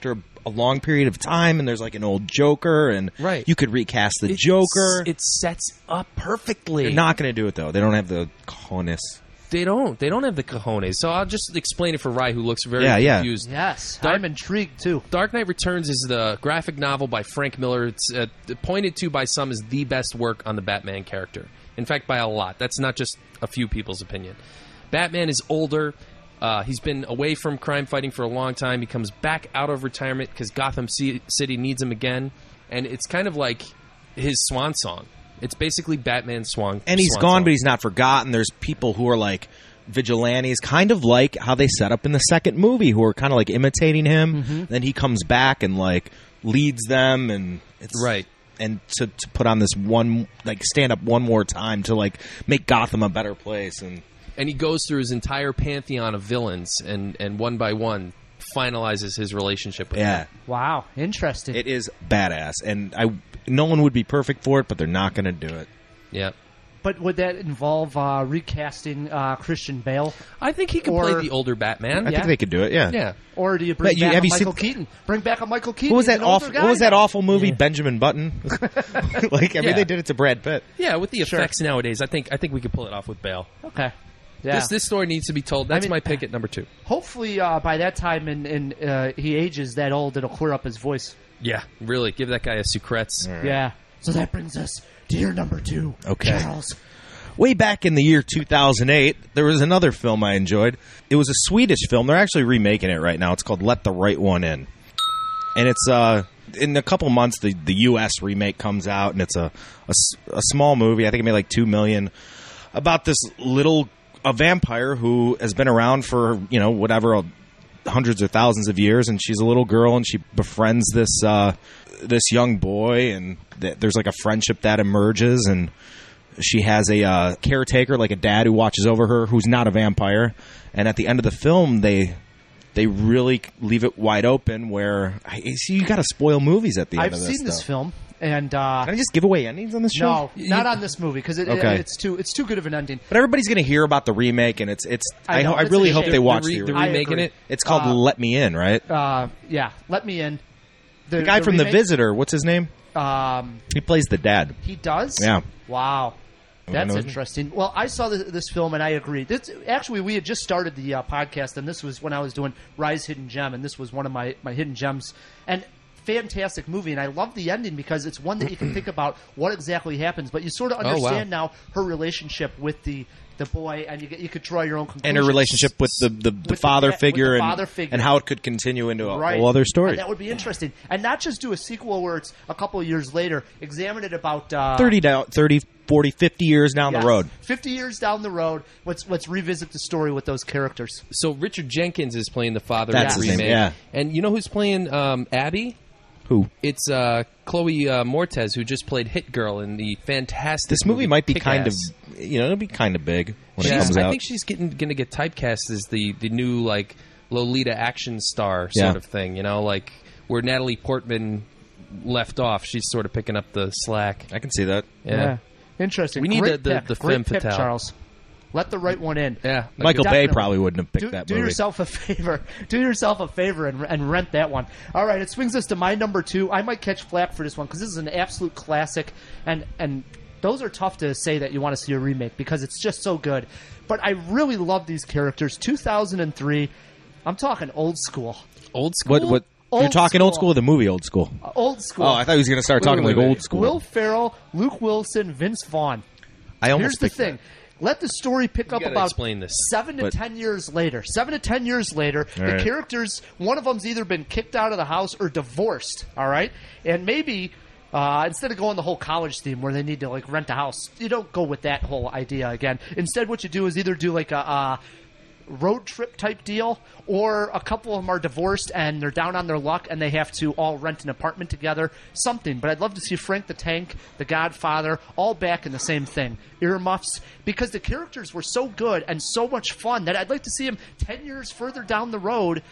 a long period of time, and there's like an old Joker, and Right. you could recast the It's- Joker. It sets up perfectly. They're not going to do it though. They don't have the cojones. They don't. They don't have the cojones. So I'll just explain it for Rye, who looks very Yeah, yeah. confused. Yes, Dark- I'm intrigued too. Dark Knight Returns is the graphic novel by Frank Miller. It's uh, pointed to by some as the best work on the Batman character. In fact, by a lot. That's not just a few people's opinion. Batman is older. Uh, he's been away from crime fighting for a long time. He comes back out of retirement because Gotham C- City needs him again. And it's kind of like his swan song. It's basically Batman's swan And he's swan gone, song. but he's not forgotten. There's people who are like vigilantes, kind of like how they set up in the second movie, who are kind of like imitating him. Mm-hmm. Then he comes back and like leads them, and it's Right. And to, to put on this one, like stand up one more time to like make Gotham a better place, and And he goes through his entire pantheon of villains and, and one by one finalizes his relationship with yeah, them. Wow, interesting. it is badass. And I, no one would be perfect for it, but they're not going to do it. Yeah. But would that involve uh, recasting uh, Christian Bale, I think he can Or- play the older Batman. I Yeah. think they could do it. Yeah, Yeah. or do you bring But you- back have a you Michael seen- Keaton? Bring back a Michael Keaton. What was He's that an older awful? guy What was that now. awful movie, Benjamin Button? like, I mean, Yeah. they did it to Brad Pitt. Yeah, with the Sure. effects nowadays, I think I think we could pull it off with Bale. Okay. Yeah. This this story needs to be told. That's mean- my pick at number two. Hopefully, uh, by that time, and and uh, he ages that old, it'll clear up his voice. Yeah, really, give that guy a Sucrets. Yeah. So that brings us to your number two. Okay. Charles. Way back in the year two thousand eight, there was another film I enjoyed. It was a Swedish film. They're actually remaking it right now. It's called Let the Right One In. And it's, uh, in a couple months, the, the U S remake comes out, and it's a, a s- a small movie. I think it made like two million dollars. About this little, a vampire who has been around for, you know, whatever, uh, hundreds or thousands of years, and she's a little girl, and she befriends this, uh, this young boy, and th- there's like a friendship that emerges, and she has a uh, caretaker, like a dad who watches over her, who's not a vampire. And at the end of the film, they they really leave it wide open. Where I, see, you got to spoil movies at the end I've of this. seen this stuff. film, and uh, Can I just give away endings on this show? no, not on this movie because it, Okay. it, it's too it's too good of an ending. But everybody's going to hear about the remake, and it's it's. I I, know, ho- I it's really a hope shame. they watch the, the. re- the I remaking agree. it. it's called uh, Let Me In, right? Uh, yeah, let me in. The, the guy from The remake, Visitor. What's his name? Um, He plays the dad. he does. Yeah. Wow. That's know- interesting. Well, I saw this, this film and I agree. This, actually, we had just started the uh, podcast, and this was when I was doing Rise Hidden Gem, and this was one of my, my hidden gems. And fantastic movie, and I love the ending because it's one that you can think about what exactly happens, but you sort of wow. understand now her relationship with the, the boy, and you get, you could draw your own conclusions. And her relationship with the, the, the With the father da- with figure, the and, father figure. and how it could continue into a Right. whole other story. And that would be interesting. And not just do a sequel where it's a couple of years later, examine it about uh, thirty, down, thirty, forty, fifty years down yes, the road. fifty years down the road, let's let's revisit the story with those characters. So Richard Jenkins is playing the father That's in the his name, remake. yeah. And you know who's playing um, Abby? Who? It's uh, Chloe uh, Mortez, who just played Hit Girl in the fantastic. This movie might be kind of, Kick-Ass. you know, it'll be kind of big when it She's- comes I out. think she's getting going to get typecast as the, the new like Lolita action star sort Yeah. of thing. You know, like where Natalie Portman left off, she's sort of picking up the slack. I can see that. Yeah, Interesting. We need Great the- the- pick. the Great femme pick, fatale. Charles. Let the right one in. yeah. Michael Bay Definitely. probably wouldn't have picked Do, that do movie. yourself a favor. Do yourself a favor and, and rent that one. All right, it swings us to my number two. I might catch flack for this one because this is an absolute classic, and and those are tough to say that you want to see a remake because it's just so good. But I really love these characters. two thousand three. I'm talking old school. Old school. What? What? Old You're talking old school. school or the movie old school? Uh, old school. Oh, I thought he was going to start Wait, talking wait, like wait. old school. Will Ferrell, Luke Wilson, Vince Vaughn. I almost Here's the picked thing. Let the story pick up gotta about explain this. seven to But- ten years later. Seven to ten years later, All the right. characters, one of them's either been kicked out of the house or divorced. All right, and maybe uh, instead of going the whole college theme where they need to like rent a house, you don't go with that whole idea again. Instead, what you do is either do like a. Uh, road trip type deal, or a couple of them are divorced and they're down on their luck and they have to all rent an apartment together, something. But I'd love to see Frank the Tank, The Godfather, all back in the same thing, earmuffs, because the characters were so good and so much fun that I'd like to see them ten years further down the road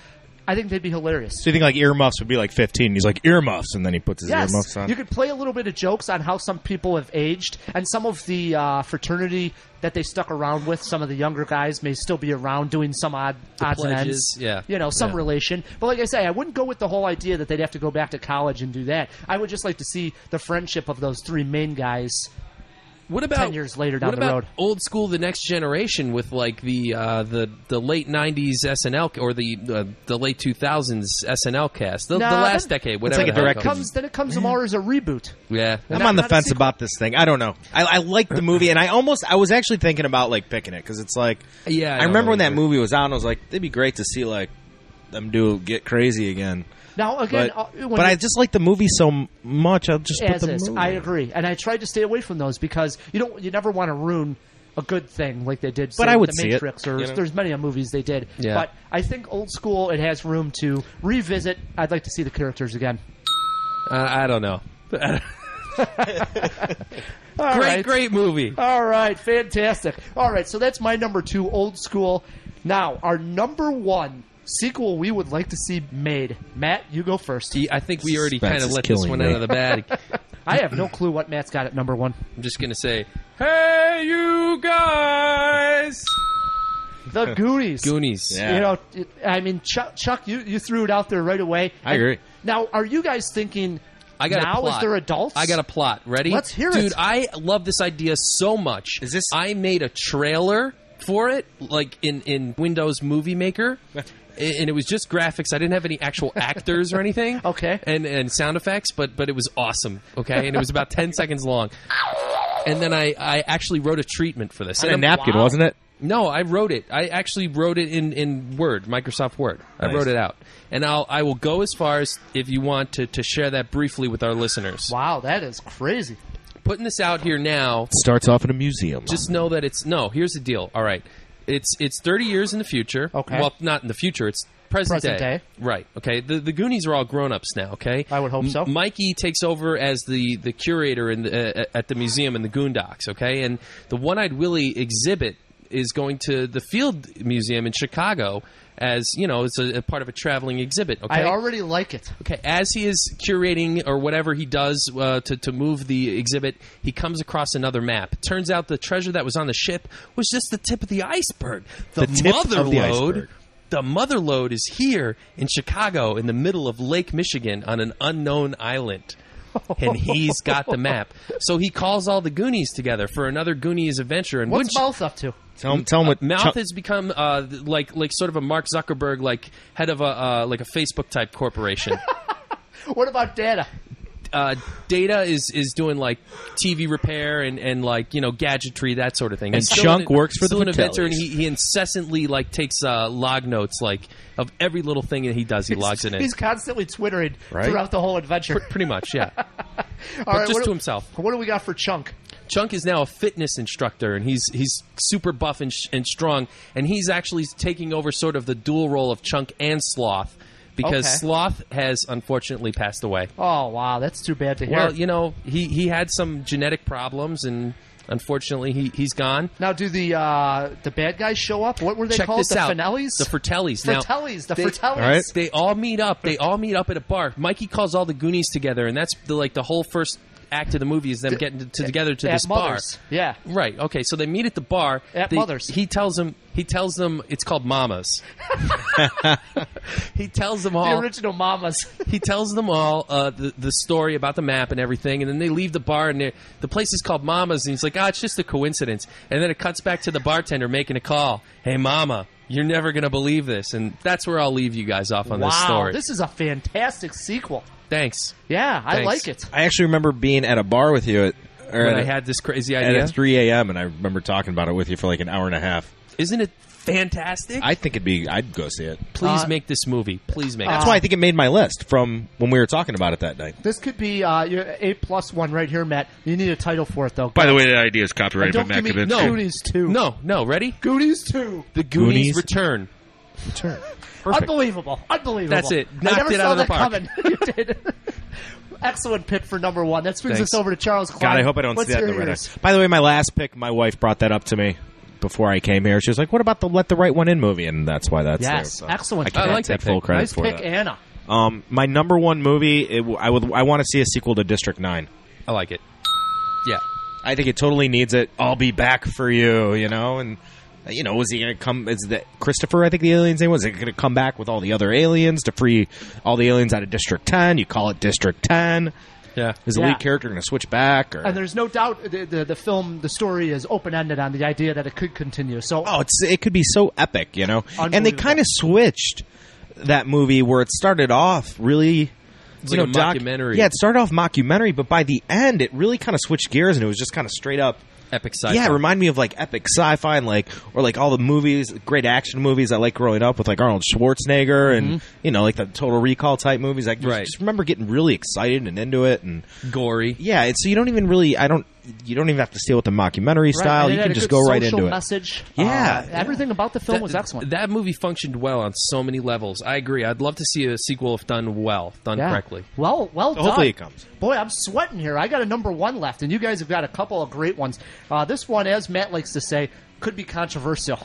I think they'd be hilarious. So you think like earmuffs would be like fifteen? He's like earmuffs, and then he puts his Yes, earmuffs on. you could play a little bit of jokes on how some people have aged, and some of the uh, fraternity that they stuck around with, some of the younger guys may still be around doing some odd odds and pledges, ends. yeah. You know, some Yeah. relation. But like I say, I wouldn't go with the whole idea that they'd have to go back to college and do that. I would just like to see the friendship of those three main guys. What about ten years later down what the about road. old school, the next generation with like the uh, the the late nineties S N L or the uh, the late two thousands S N L cast, the, Nah, the last then- decade, It's whatever. like a the hell it direct- comes. Comes then it comes more as a reboot. Yeah, I'm Not- on the not a fence sequel. about this thing. I don't know. I, I like the movie, and I almost I was actually thinking about like picking it because it's like yeah. I, don't remember know when that either. movie was out, and I was like, it'd be great to see like them do get crazy again. Now again, But, uh, when but you- I just like the movie so m- much. I'll just as put the is. movie. I agree, and I tried to stay away from those because you don't, you never want to ruin a good thing like they did. But say, I would the see it, Matrix, or you know? there's many a movies they did. Yeah. But I think old school, it has room to revisit. I'd like to see the characters again. Uh, I don't know. All great, right. great movie. All right, fantastic. All right, so that's my number two, old school. Now, our number one sequel we would like to see made. Matt, you go first. I think we already Suspense kind of is let this killing one me. out of the bag. I have no clue what Matt's got at number one. I'm just gonna say, hey, you guys. The Goonies. Goonies. Yeah. You know, it- I mean, Chuck, Chuck you, you threw it out there right away. I agree. Now, are you guys thinking I got now a plot. as they're adults? I got a plot. Ready? Let's hear Dude, it. I love this idea so much. Is this- I made a trailer for it, like in, in Windows Movie Maker. And it was just graphics. I didn't have any actual actors or anything. Okay. And and sound effects, but but it was awesome. Okay, and it was about ten seconds long. And then I, I actually wrote a treatment for this. On a And I'm- napkin, wow. wasn't it? No, I wrote it. I actually wrote it in, in Word, Microsoft Word. I Nice. wrote it out, and I'll I will go as far as if you want to, to share that briefly with our listeners. Wow, that is crazy. Putting this out here now, Starts off in a museum. just know that it's no. Here's the deal. All right, it's it's thirty years in the future. Okay. Well, not in the future. It's present, Present day. Right. Okay. The the Goonies are all grown ups now. Okay. I would hope so. M- Mikey takes over as the the curator in the, uh, at the museum in the Goondocks. Okay, and the One Eyed Willie exhibit is going to the Field Museum in Chicago as you know, it's a, a part of a traveling exhibit. Okay. I already like it. Okay, as he is curating or whatever he does uh, to, to move the exhibit, he comes across another map. It turns out the treasure that was on the ship was just the tip of the iceberg. The, The tip mother of the lode, iceberg. the mother lode is here in Chicago in the middle of Lake Michigan on an unknown island. And he's got the map. So he calls all the Goonies together for another Goonies adventure. And What's wouldn't you- Mouth up to? tell him, tell him what Mouth Chuck- has become uh, like like sort of a Mark Zuckerberg, like head of a uh, like a Facebook type corporation. What about Data? uh, Data is is doing like T V repair and, and like you know gadgetry, that sort of thing. And He's still Chunk an- works for the still an inventor, and Fratellis. he, he incessantly like takes uh, log notes like of every little thing that he does. He logs it in. He's constantly twittering Right? throughout the whole adventure. Pretty much, yeah. All but right, just what to do- himself. What do we got for Chunk? Chunk is now a fitness instructor, and he's he's super buff and, sh- and strong, and he's actually taking over sort of the dual role of Chunk and Sloth, because Okay. Sloth has unfortunately passed away. Oh wow, that's too bad to hear. Well, you know, he, he had some genetic problems, and unfortunately, he he's gone. now, do the uh, the bad guys show up? What were they Check called? this the out. Finellis? The Fratellis. Now, Fratellis. The they- Fratellis. All right. They all meet up. They all meet up at a bar. Mikey calls all the Goonies together, and that's the, like the whole first act of the movie is them getting to, to together to At this Mother's. Yeah. bar. Right. Okay. So they meet at the bar. At They- Mother's. He tells them. He tells them it's called Mamas. He tells them The all. original Mamas. He tells them all uh, the the story about the map and everything, and then they leave the bar, and they're- the place is called Mama's, and he's like, "Ah, it's just a coincidence." And then it cuts back to the bartender making a call. Hey, Mama, you're never gonna believe this, and that's where I'll leave you guys off on wow, this story. this is a fantastic sequel. Thanks. Yeah, I Thanks. like it. I actually remember being at a bar with you at, or When at, I had this crazy at, idea, at three a.m. and I remember talking about it with you for like an hour and a half. isn't it fantastic? I think it'd be. I'd go see it. Please Uh, make this movie. Please make That's it. why I think it made my list from when we were talking about it that night. This could be uh, your A plus one right here, Matt. You need a title for it though. By the way, the idea is And copyrighted by don't Matt give me Kavinsky. Goonies two. No, no, ready? Goonies two. The Goonies, Goonies. Return. Turn. Unbelievable. Unbelievable. That's it. I Knocked never it saw out of the that park. coming. You did. Excellent pick for number one. That swings Thanks. us over to Charles Klein. God, I hope I don't Let's see that hear in the right yours. eye. By the way, my last pick, my wife brought that up to me before I came here. She was like, "What about the Let the Right One In movie?" And that's why that's there. Yes, So excellent. I can't I like take that full pick. credit Nice for pick, that. Anna. Um, my number one movie, it, w- I would, I want to see a sequel to District Nine. I like it. Yeah. I think it totally needs it. I'll be back for you, you know, and uh, you know, is he going to come? Is that Christopher? I think the alien's name was. Is he going to come back with all the other aliens to free all the aliens out of District Ten? You call it District Ten. Yeah. Is the Yeah. lead character going to switch back? Or? And there's no doubt the, the the film, the story is open ended on the idea that it could continue. So Oh, it's it could be so epic, you know. And they Unbelievable. kind of switched that movie where it started off really. It's you like know, a doc- mockumentary. Yeah, it started off mockumentary, but by the end, it really kind of switched gears, and it was just kind of straight up. Epic sci-fi. Yeah, it reminded me of like epic sci-fi and like or like all the movies, great action movies I like growing up with like Arnold Schwarzenegger and you know like the Total Recall type movies. I just, Right. just remember getting really excited and into it, and Gory. yeah, it's, so you don't even really I don't you don't even have to steal with the mockumentary Right, style. and it You had can a just good go right social into it. message. Yeah. Uh, everything about the film That- was excellent. That movie functioned well on so many levels. I agree. I'd love to see a sequel if done well, done Yeah. correctly. Well, well So hopefully done. it comes. Boy, I'm sweating here. I got a number one left, and you guys have got a couple of great ones. Uh, this one, as Matt likes to say, could be controversial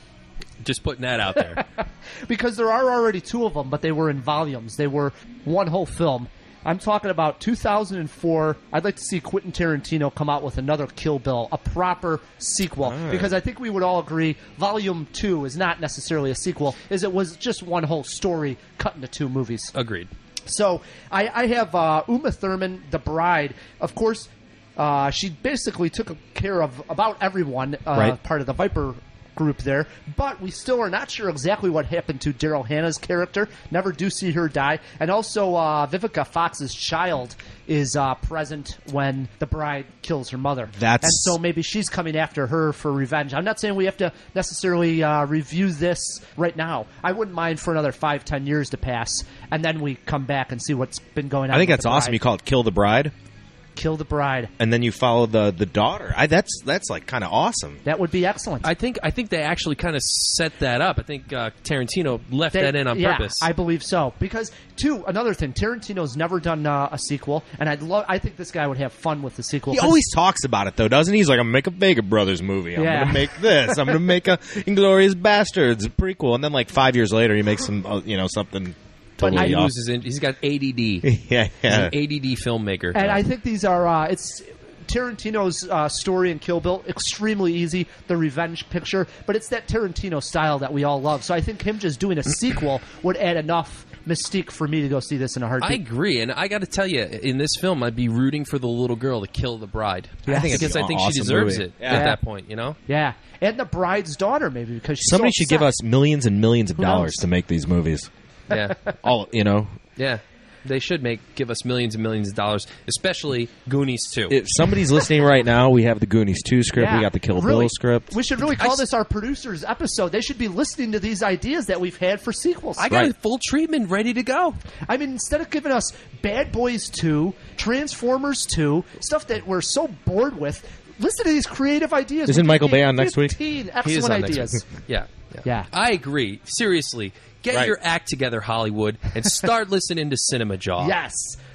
Just putting that out there. because there are already two of them, but they were in volumes. They were one whole film. I'm talking about two thousand four. I'd like to see Quentin Tarantino come out with another Kill Bill, a proper sequel, because I think we would all agree Volume two is not necessarily a sequel, as it was just one whole story cut into two movies. Agreed. So I, I have uh, Uma Thurman, the bride. Of course, uh, she basically took care of about everyone, uh, Right. part of the Viper group there. But we still are not sure exactly what happened to Daryl Hannah's character. Never do see her die. And also, uh, Vivica Fox's child is uh, present when the bride kills her mother. That's- and so maybe she's coming after her for revenge. I'm not saying we have to necessarily uh, review this right now. I wouldn't mind for another five, ten years to pass, and then we come back and see what's been going on. I think with that's the awesome. bride. You call it "Kill the Bride," Kill the bride. and then you follow the the daughter. I, that's that's like kind of awesome. That would be excellent. I think I think they actually kind of set that up. I think uh, Tarantino left They- that in on yeah, purpose. I believe so. Because two, another thing, Tarantino's never done uh, a sequel, and I'd love. I think this guy would have fun with the sequel. He 'cause- always talks about it though, doesn't he? He's like, "I'm gonna make a Vega Brothers movie. I'm Yeah. gonna make this. I'm gonna make a Inglorious Bastards a prequel." And then like five years later, he makes some uh, you know something But totally he off. loses in, he's got A D D. yeah, He's yeah. an A D D filmmaker. And I think these are uh, it's Tarantino's uh, story in Kill Bill, extremely easy, the revenge picture, but it's that Tarantino style that we all love. So I think him just doing a sequel would add enough mystique for me to go see this in a I heartbeat. agree, and I got to tell you, in this film, I'd be rooting for the little girl to kill the bride. I think it's because an I think awesome she deserves movie. it Yeah. at that point. You know, Yeah, and the bride's daughter maybe because she's Somebody so should give upset. us millions and millions of Who dollars knows? to make these movies. yeah, All you know, yeah. They should make give us millions and millions of dollars, especially Goonies too. if somebody's listening right now, we have the Goonies two script. Yeah, We got the Kill really. Bill script. We should really I call s- this our producers episode. They should be listening to these ideas that we've had for sequels. I got Right. a full treatment ready to go. I mean, instead of giving us Bad Boys two, Transformers two, stuff that we're so bored with, listen to these creative ideas. Isn't We Michael gave Bay on next week? fifteen He is excellent on next ideas. week. Yeah, yeah, Yeah. I agree. Seriously, get Right. your act together, Hollywood, and start listening to Cinema Jaw. Yes.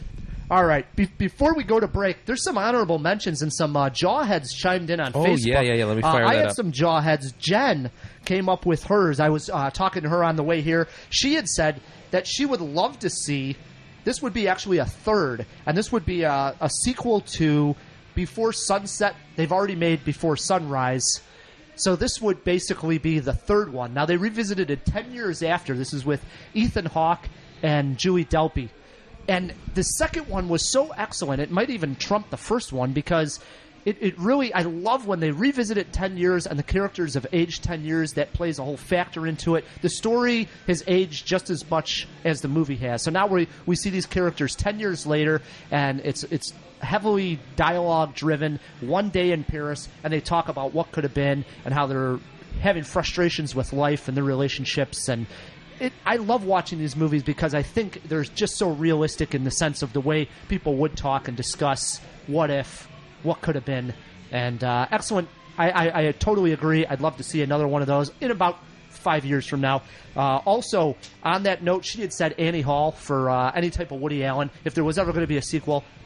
All right. Be- before we go to break, there's some honorable mentions and some uh, jawheads chimed in on Oh, Facebook. yeah, yeah, yeah. Let me fire uh, I that had up. some jawheads. Jen came up with hers. I was uh, talking to her on the way here. She had said that she would love to see. This would be actually a third, and this would be a, a sequel to Before Sunset. They've already made Before Sunrise. So this would basically be the third one. Now, they revisited it ten years after. This is with Ethan Hawke and Julie Delpy. And the second one was so excellent, it might even trump the first one because it, it really, I love when they revisit it ten years and the characters have aged ten years. That plays a whole factor into it. The story has aged just as much as the movie has. So now we we see these characters ten years later, and it's it's heavily dialogue driven. One day in Paris, and they talk about what could have been and how they're having frustrations with life and their relationships. And it, I love watching these movies because I think they're just so realistic in the sense of the way people would talk and discuss what if, what could have been, and uh, excellent. I, I, I totally agree. I'd love to see another one of those in about five years from now. Uh, also, on that note, she had said Annie Hall for uh, any type of Woody Allen. If there was ever going to be a sequel,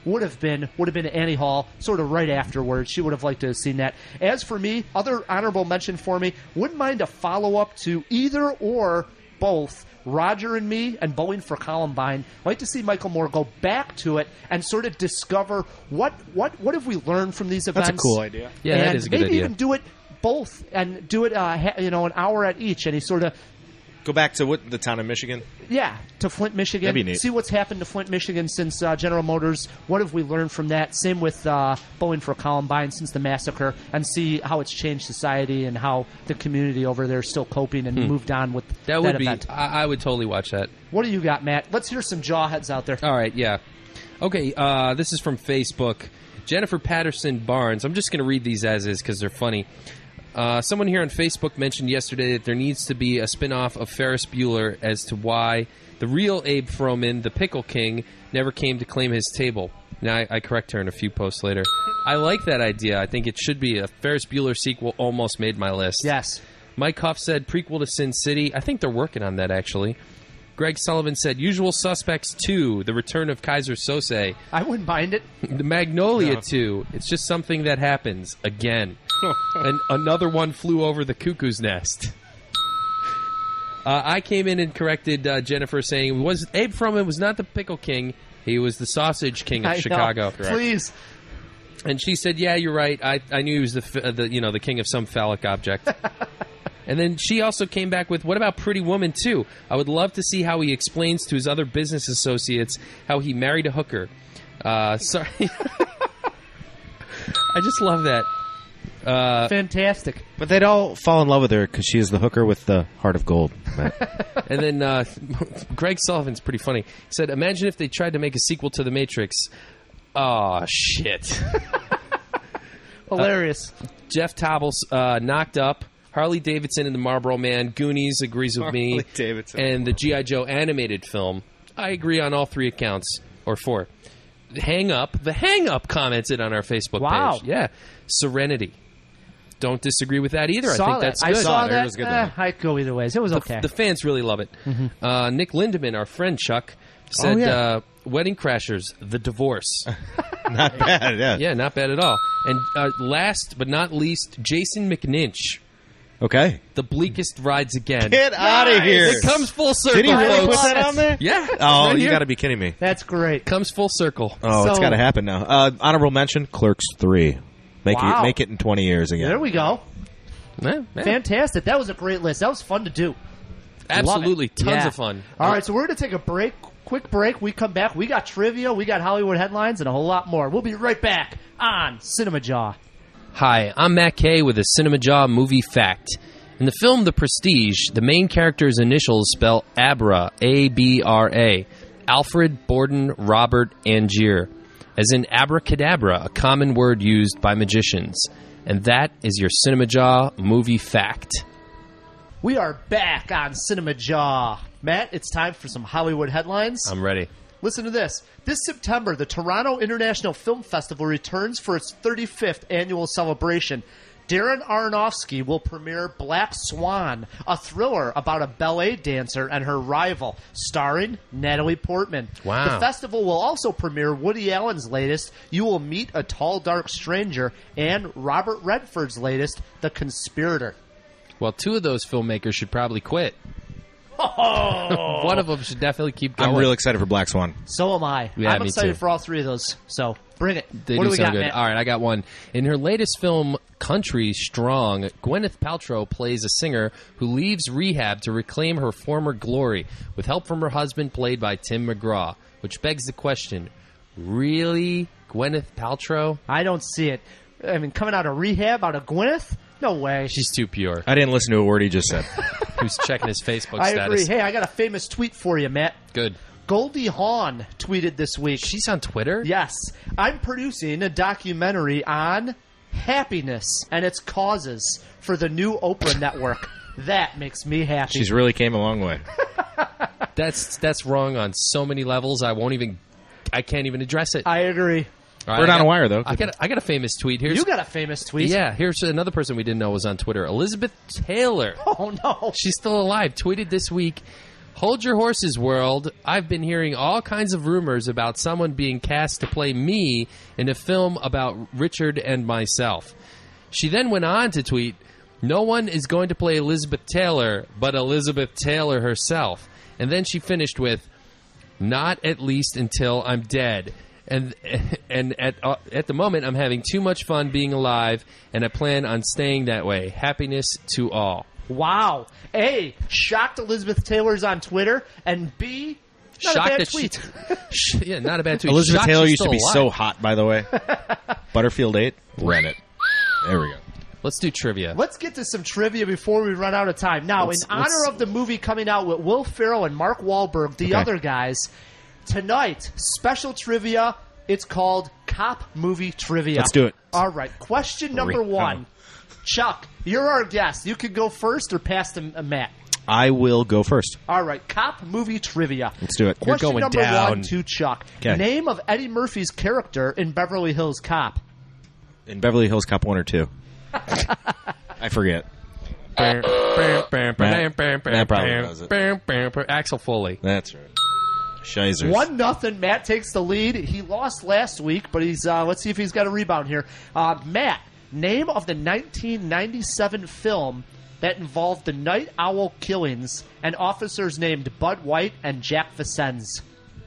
would have been would have been Annie Hall, sort of right afterwards. She would have liked to have seen that. As for me, other honorable mention for me, wouldn't mind a follow-up to either or both Roger and Me and Bowling for Columbine. Like to see Michael Moore go back to it and sort of discover what what what have we learned from these events. That's a cool idea. Yeah, and that is a good maybe idea. even do it both and do it uh, ha- you know an hour at each, and he sort of Go back to what the town of Michigan. yeah to Flint, Michigan. That'd be neat. See what's happened to Flint, Michigan since uh, General Motors. What have we learned from that? Same with uh, Bowling for Columbine since the massacre, and see how it's changed society and how the community over there is still coping and moved on with That that, would be. event. I, I would totally watch that. What do you got, Matt? Let's hear some jawheads out there. All right, yeah. Okay, uh, this is from Facebook. Jennifer Patterson Barnes. I'm just going to read these as is because they're funny. Uh, someone here on Facebook mentioned yesterday that there needs to be a spin-off of Ferris Bueller as to why the real Abe Froman, the Pickle King, never came to claim his table. Now, I, I correct her in a few posts later. I like that idea. I think it should be. A Ferris Bueller sequel almost made my list. Yes. Mike Huff said prequel to Sin City. I think they're working on that, actually. Greg Sullivan said Usual Suspects two, The Return of Kaiser Sose. I wouldn't mind it. The Magnolia No. two, it's just something that happens again. And another one flew over the cuckoo's nest. Uh, I came in and corrected uh, Jennifer, saying was Abe Froman was not the Pickle King, he was the Sausage King of I know. Chicago. Please. And she said, "Yeah, you're right. I, I knew he was the, f- uh, the you know the king of some phallic object." And then she also came back with, "What about Pretty Woman too? I would love to see how he explains to his other business associates how he married a hooker." Uh, sorry, I just love that. Uh, Fantastic. But they'd all fall in love with her because she is the hooker with the heart of gold. And then uh, Greg Sullivan's pretty funny. He said, "Imagine if they tried to make a sequel to The Matrix." Oh shit. Hilarious. Jeff Tobbles, uh, Knocked Up, Harley Davidson and the Marlboro Man, Goonies agrees with me, Harley Davidson. and the G I. Joe animated film. I agree on all three accounts, or four. Hang Up, the Hang Up commented on our Facebook Wow. page. Yeah, Serenity. Don't disagree with that either. Saw I think that. that's I good. saw it. It that. was good, Eh, though. I'd go either ways. It was The, okay. the fans really love it. Uh, Nick Lindemann, our friend Chuck, said Oh, yeah. uh, Wedding Crashers, The Divorce. Not bad, yeah. Yeah, not bad at all. And uh, last but not least, Jason McNinch, Okay. The Bleakest Rides Again. Get out of here. It comes full circle, Did he really folks. put that on there? Yeah. Oh, right you here. got to be kidding me. That's great. Comes full circle. Oh, it's So- got to happen now. Uh, honorable mention: Clerks three. Make Wow. it make it in twenty years again. There we go. Yeah, yeah. Fantastic. That was a great list. That was fun to do. Absolutely. Love it. Tons Yeah. of fun. All right, so we're going to take a break. Quick break. We come back. We got trivia. We got Hollywood headlines and a whole lot more. We'll be right back on Cinema Jaw. Hi, I'm Matt Kay with a Cinema Jaw movie fact. In the film The Prestige, the main character's initials spell Abra, A B R A, Alfred Borden Robert Angier, as in abracadabra, a common word used by magicians. And that is your Cinema Jaw movie fact. We are back on Cinema Jaw. Matt, it's time for some Hollywood headlines. I'm ready. Listen to this. This September, the Toronto International Film Festival returns for its thirty-fifth annual celebration. Darren Aronofsky will premiere Black Swan, a thriller about a ballet dancer and her rival, starring Natalie Portman. Wow. The festival will also premiere Woody Allen's latest, You Will Meet a Tall, Dark Stranger, and Robert Redford's latest, The Conspirator. Well, two of those filmmakers should probably quit. One of them should definitely keep going. I'm real excited for Black Swan. So am I. Yeah, I'm me excited too. for all three of those. So bring it. They what do do we sound got, good. Matt? All right, I got one. In her latest film, Country Strong, Gwyneth Paltrow plays a singer who leaves rehab to reclaim her former glory with help from her husband, played by Tim McGraw, which begs the question, really, Gwyneth Paltrow? I don't see it. I mean, coming out of rehab, out of Gwyneth? No way. She's too pure. I didn't listen to a word he just said. Who's checking his Facebook I status? agree. Hey, I got a famous tweet for you, Matt. Good. Goldie Hawn tweeted this week. She's on Twitter? Yes, I'm producing a documentary on happiness and its causes for the new Oprah network. That makes me happy. She's really came a long way. That's that's wrong on so many levels. I won't even. I can't even address it. I agree. All right, Word I on got- a wire, though. I got. I got a famous tweet. Here's You got a famous tweet. yeah. Here's another person we didn't know was on Twitter. Elizabeth Taylor. Oh, no. She's still alive. Tweeted this week, Hold your horses, world. I've been hearing all kinds of rumors about someone being cast to play me in a film about Richard and myself. She then went on to tweet, no one is going to play Elizabeth Taylor but Elizabeth Taylor herself. And then she finished with, not at least until I'm dead. And and at uh, at the moment, I'm having too much fun being alive, and I plan on staying that way. Happiness to all. Wow. A, shocked Elizabeth Taylor's on Twitter, and B, not Shocked a bad that tweet. She, yeah, not a bad tweet. Elizabeth Shocked Taylor she's used to still be alive. so hot, by the way. Butterfield eight, rent it. There we go. Let's do trivia. Let's get to some trivia before we run out of time. Now, Let's- in honor let's- of the movie coming out with Will Ferrell and Mark Wahlberg, the Okay. other guys, tonight, special trivia. It's called Cop Movie Trivia. Let's do it. All right. Question number Re- one. Chuck, you're our guest. You can go first or pass to uh, Matt. I will go first. All right. Cop Movie Trivia. Let's do it. You're Question going number down. one to Chuck. Okay. Name of Eddie Murphy's character in Beverly Hills Cop. In Beverly Hills Cop one or two. I forget. That that probably does it. Axel Foley. That's right. Shizers. One nothing. Matt takes the lead. He lost last week, but he's. Uh, let's see if he's got a rebound here. Uh, Matt, name of the nineteen ninety-seven film that involved the Night Owl killings and officers named Bud White and Jack Vincennes.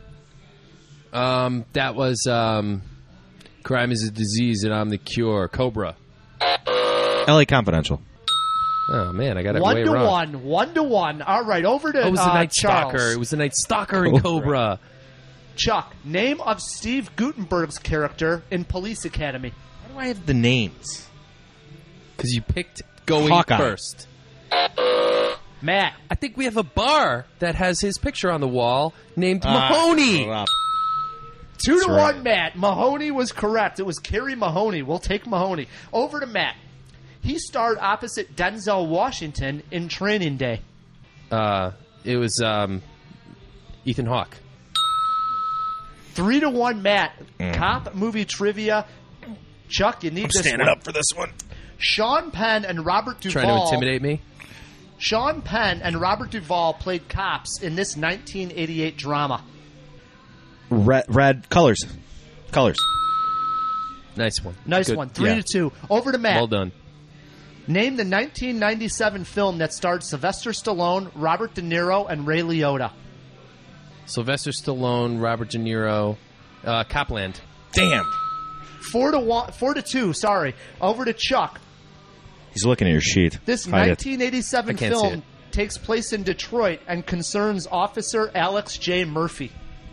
Um, that was um, Crime is a Disease and I'm the Cure. Cobra. L A Confidential. Oh man, I got it One way to wrong. one. One to one. All right, over to Oh, it was the uh, Night Charles. Stalker. It was the Night Stalker in Cobra. Cobra. Chuck, name of Steve Guttenberg's character in Police Academy. How do I have the names? Because you picked going Hawkeye. first. Matt, I think we have a bar that has his picture on the wall named Ah, Mahoney. hold up. two to That's right. one. Matt, Mahoney was correct. It was Kerry Mahoney. We'll take Mahoney. Over to Matt. He starred opposite Denzel Washington in Training Day. Uh, it was um, Ethan Hawke. Three to one, Matt. Mm. Cop movie trivia. Chuck, you need I'm this standing one. up for this one. Sean Penn and Robert Duvall. Trying to intimidate me? Sean Penn and Robert Duvall played cops in this nineteen eighty-eight drama. Red, red colors. Colors. Nice one. Nice Good. one. Three Yeah. to two. Over to Matt. Well done. Name the nineteen ninety-seven film that starred Sylvester Stallone, Robert De Niro, and Ray Liotta. Sylvester Stallone, Robert De Niro, uh, Copland. Damn. Four to one. Four to two. Sorry. Over to Chuck. He's looking at your sheet. This Hide it. nineteen eighty-seven I can't see film it. takes place in Detroit and concerns Officer Alex J. Murphy.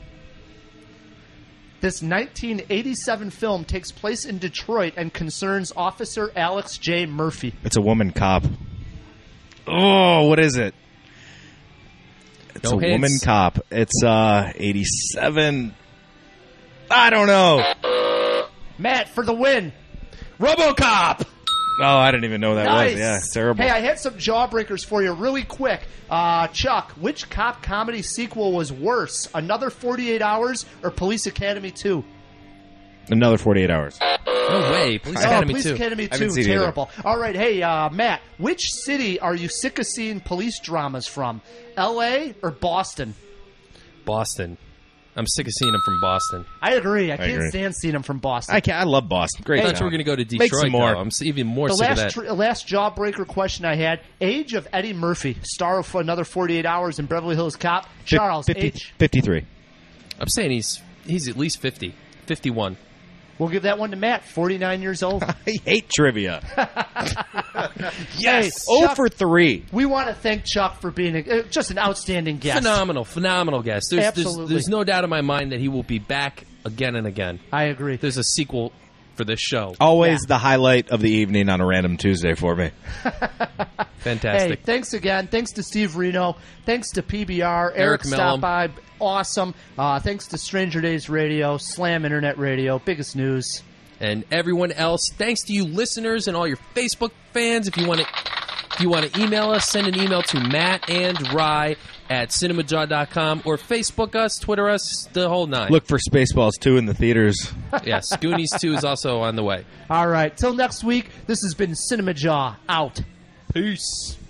This nineteen eighty-seven film takes place in Detroit and concerns Officer Alex J. Murphy. It's a woman cop. Oh, what is it? It's No a hints. woman cop. It's uh eighty-seven. I don't know. Matt, for the win. RoboCop! Oh, I didn't even know that Nice. was. Yeah, terrible. Hey, I had some jawbreakers for you really quick. Uh, Chuck, which cop comedy sequel was worse? Another forty-eight hours or Police Academy two? Another forty-eight hours. No way. Police Oh, Academy Police two. Academy I two, haven't seen either. terrible. All right, hey, uh, Matt, which city are you sick of seeing police dramas from? L A or Boston? Boston. I'm sick of seeing him from Boston. I agree. I, can't agree. stand seeing them from Boston. I can I love Boston. Great. I thought town. you were going to go to Detroit. Make some more. though. I'm s- even more the sick of last that. tr- last jawbreaker question I had: age of Eddie Murphy, star of another forty-eight hours in Beverly Hills Cop. Charles, fifty, age. fifty-three. I'm saying he's he's at least fifty. fifty-one. We'll give that one to Matt, forty-nine years old. I hate trivia. Yes, oh Chuck, for three. we want to thank Chuck for being a, uh, just an outstanding guest. Phenomenal, phenomenal guest. There's, there's, Absolutely. there's no doubt in my mind that he will be back again and again. I agree. There's a sequel for this show. Always Yeah. the highlight of the evening on a random Tuesday for me. Hey, Fantastic. thanks again. Thanks to Steve Reno. Thanks to P B R. Eric, Eric stopped Mellon. by. Awesome. Uh, thanks to Stranger Days Radio, Slam Internet Radio, Biggest News. And everyone else, thanks to you listeners and all your Facebook fans. If you want to, if you want to email us, send an email to Matt and Rye at cinemajaw dot com or Facebook us, Twitter us, the whole nine. Look for Spaceballs two in the theaters. yes, Goonies two is also on the way. All right. Till next week, this has been Cinema Jaw out. Peace.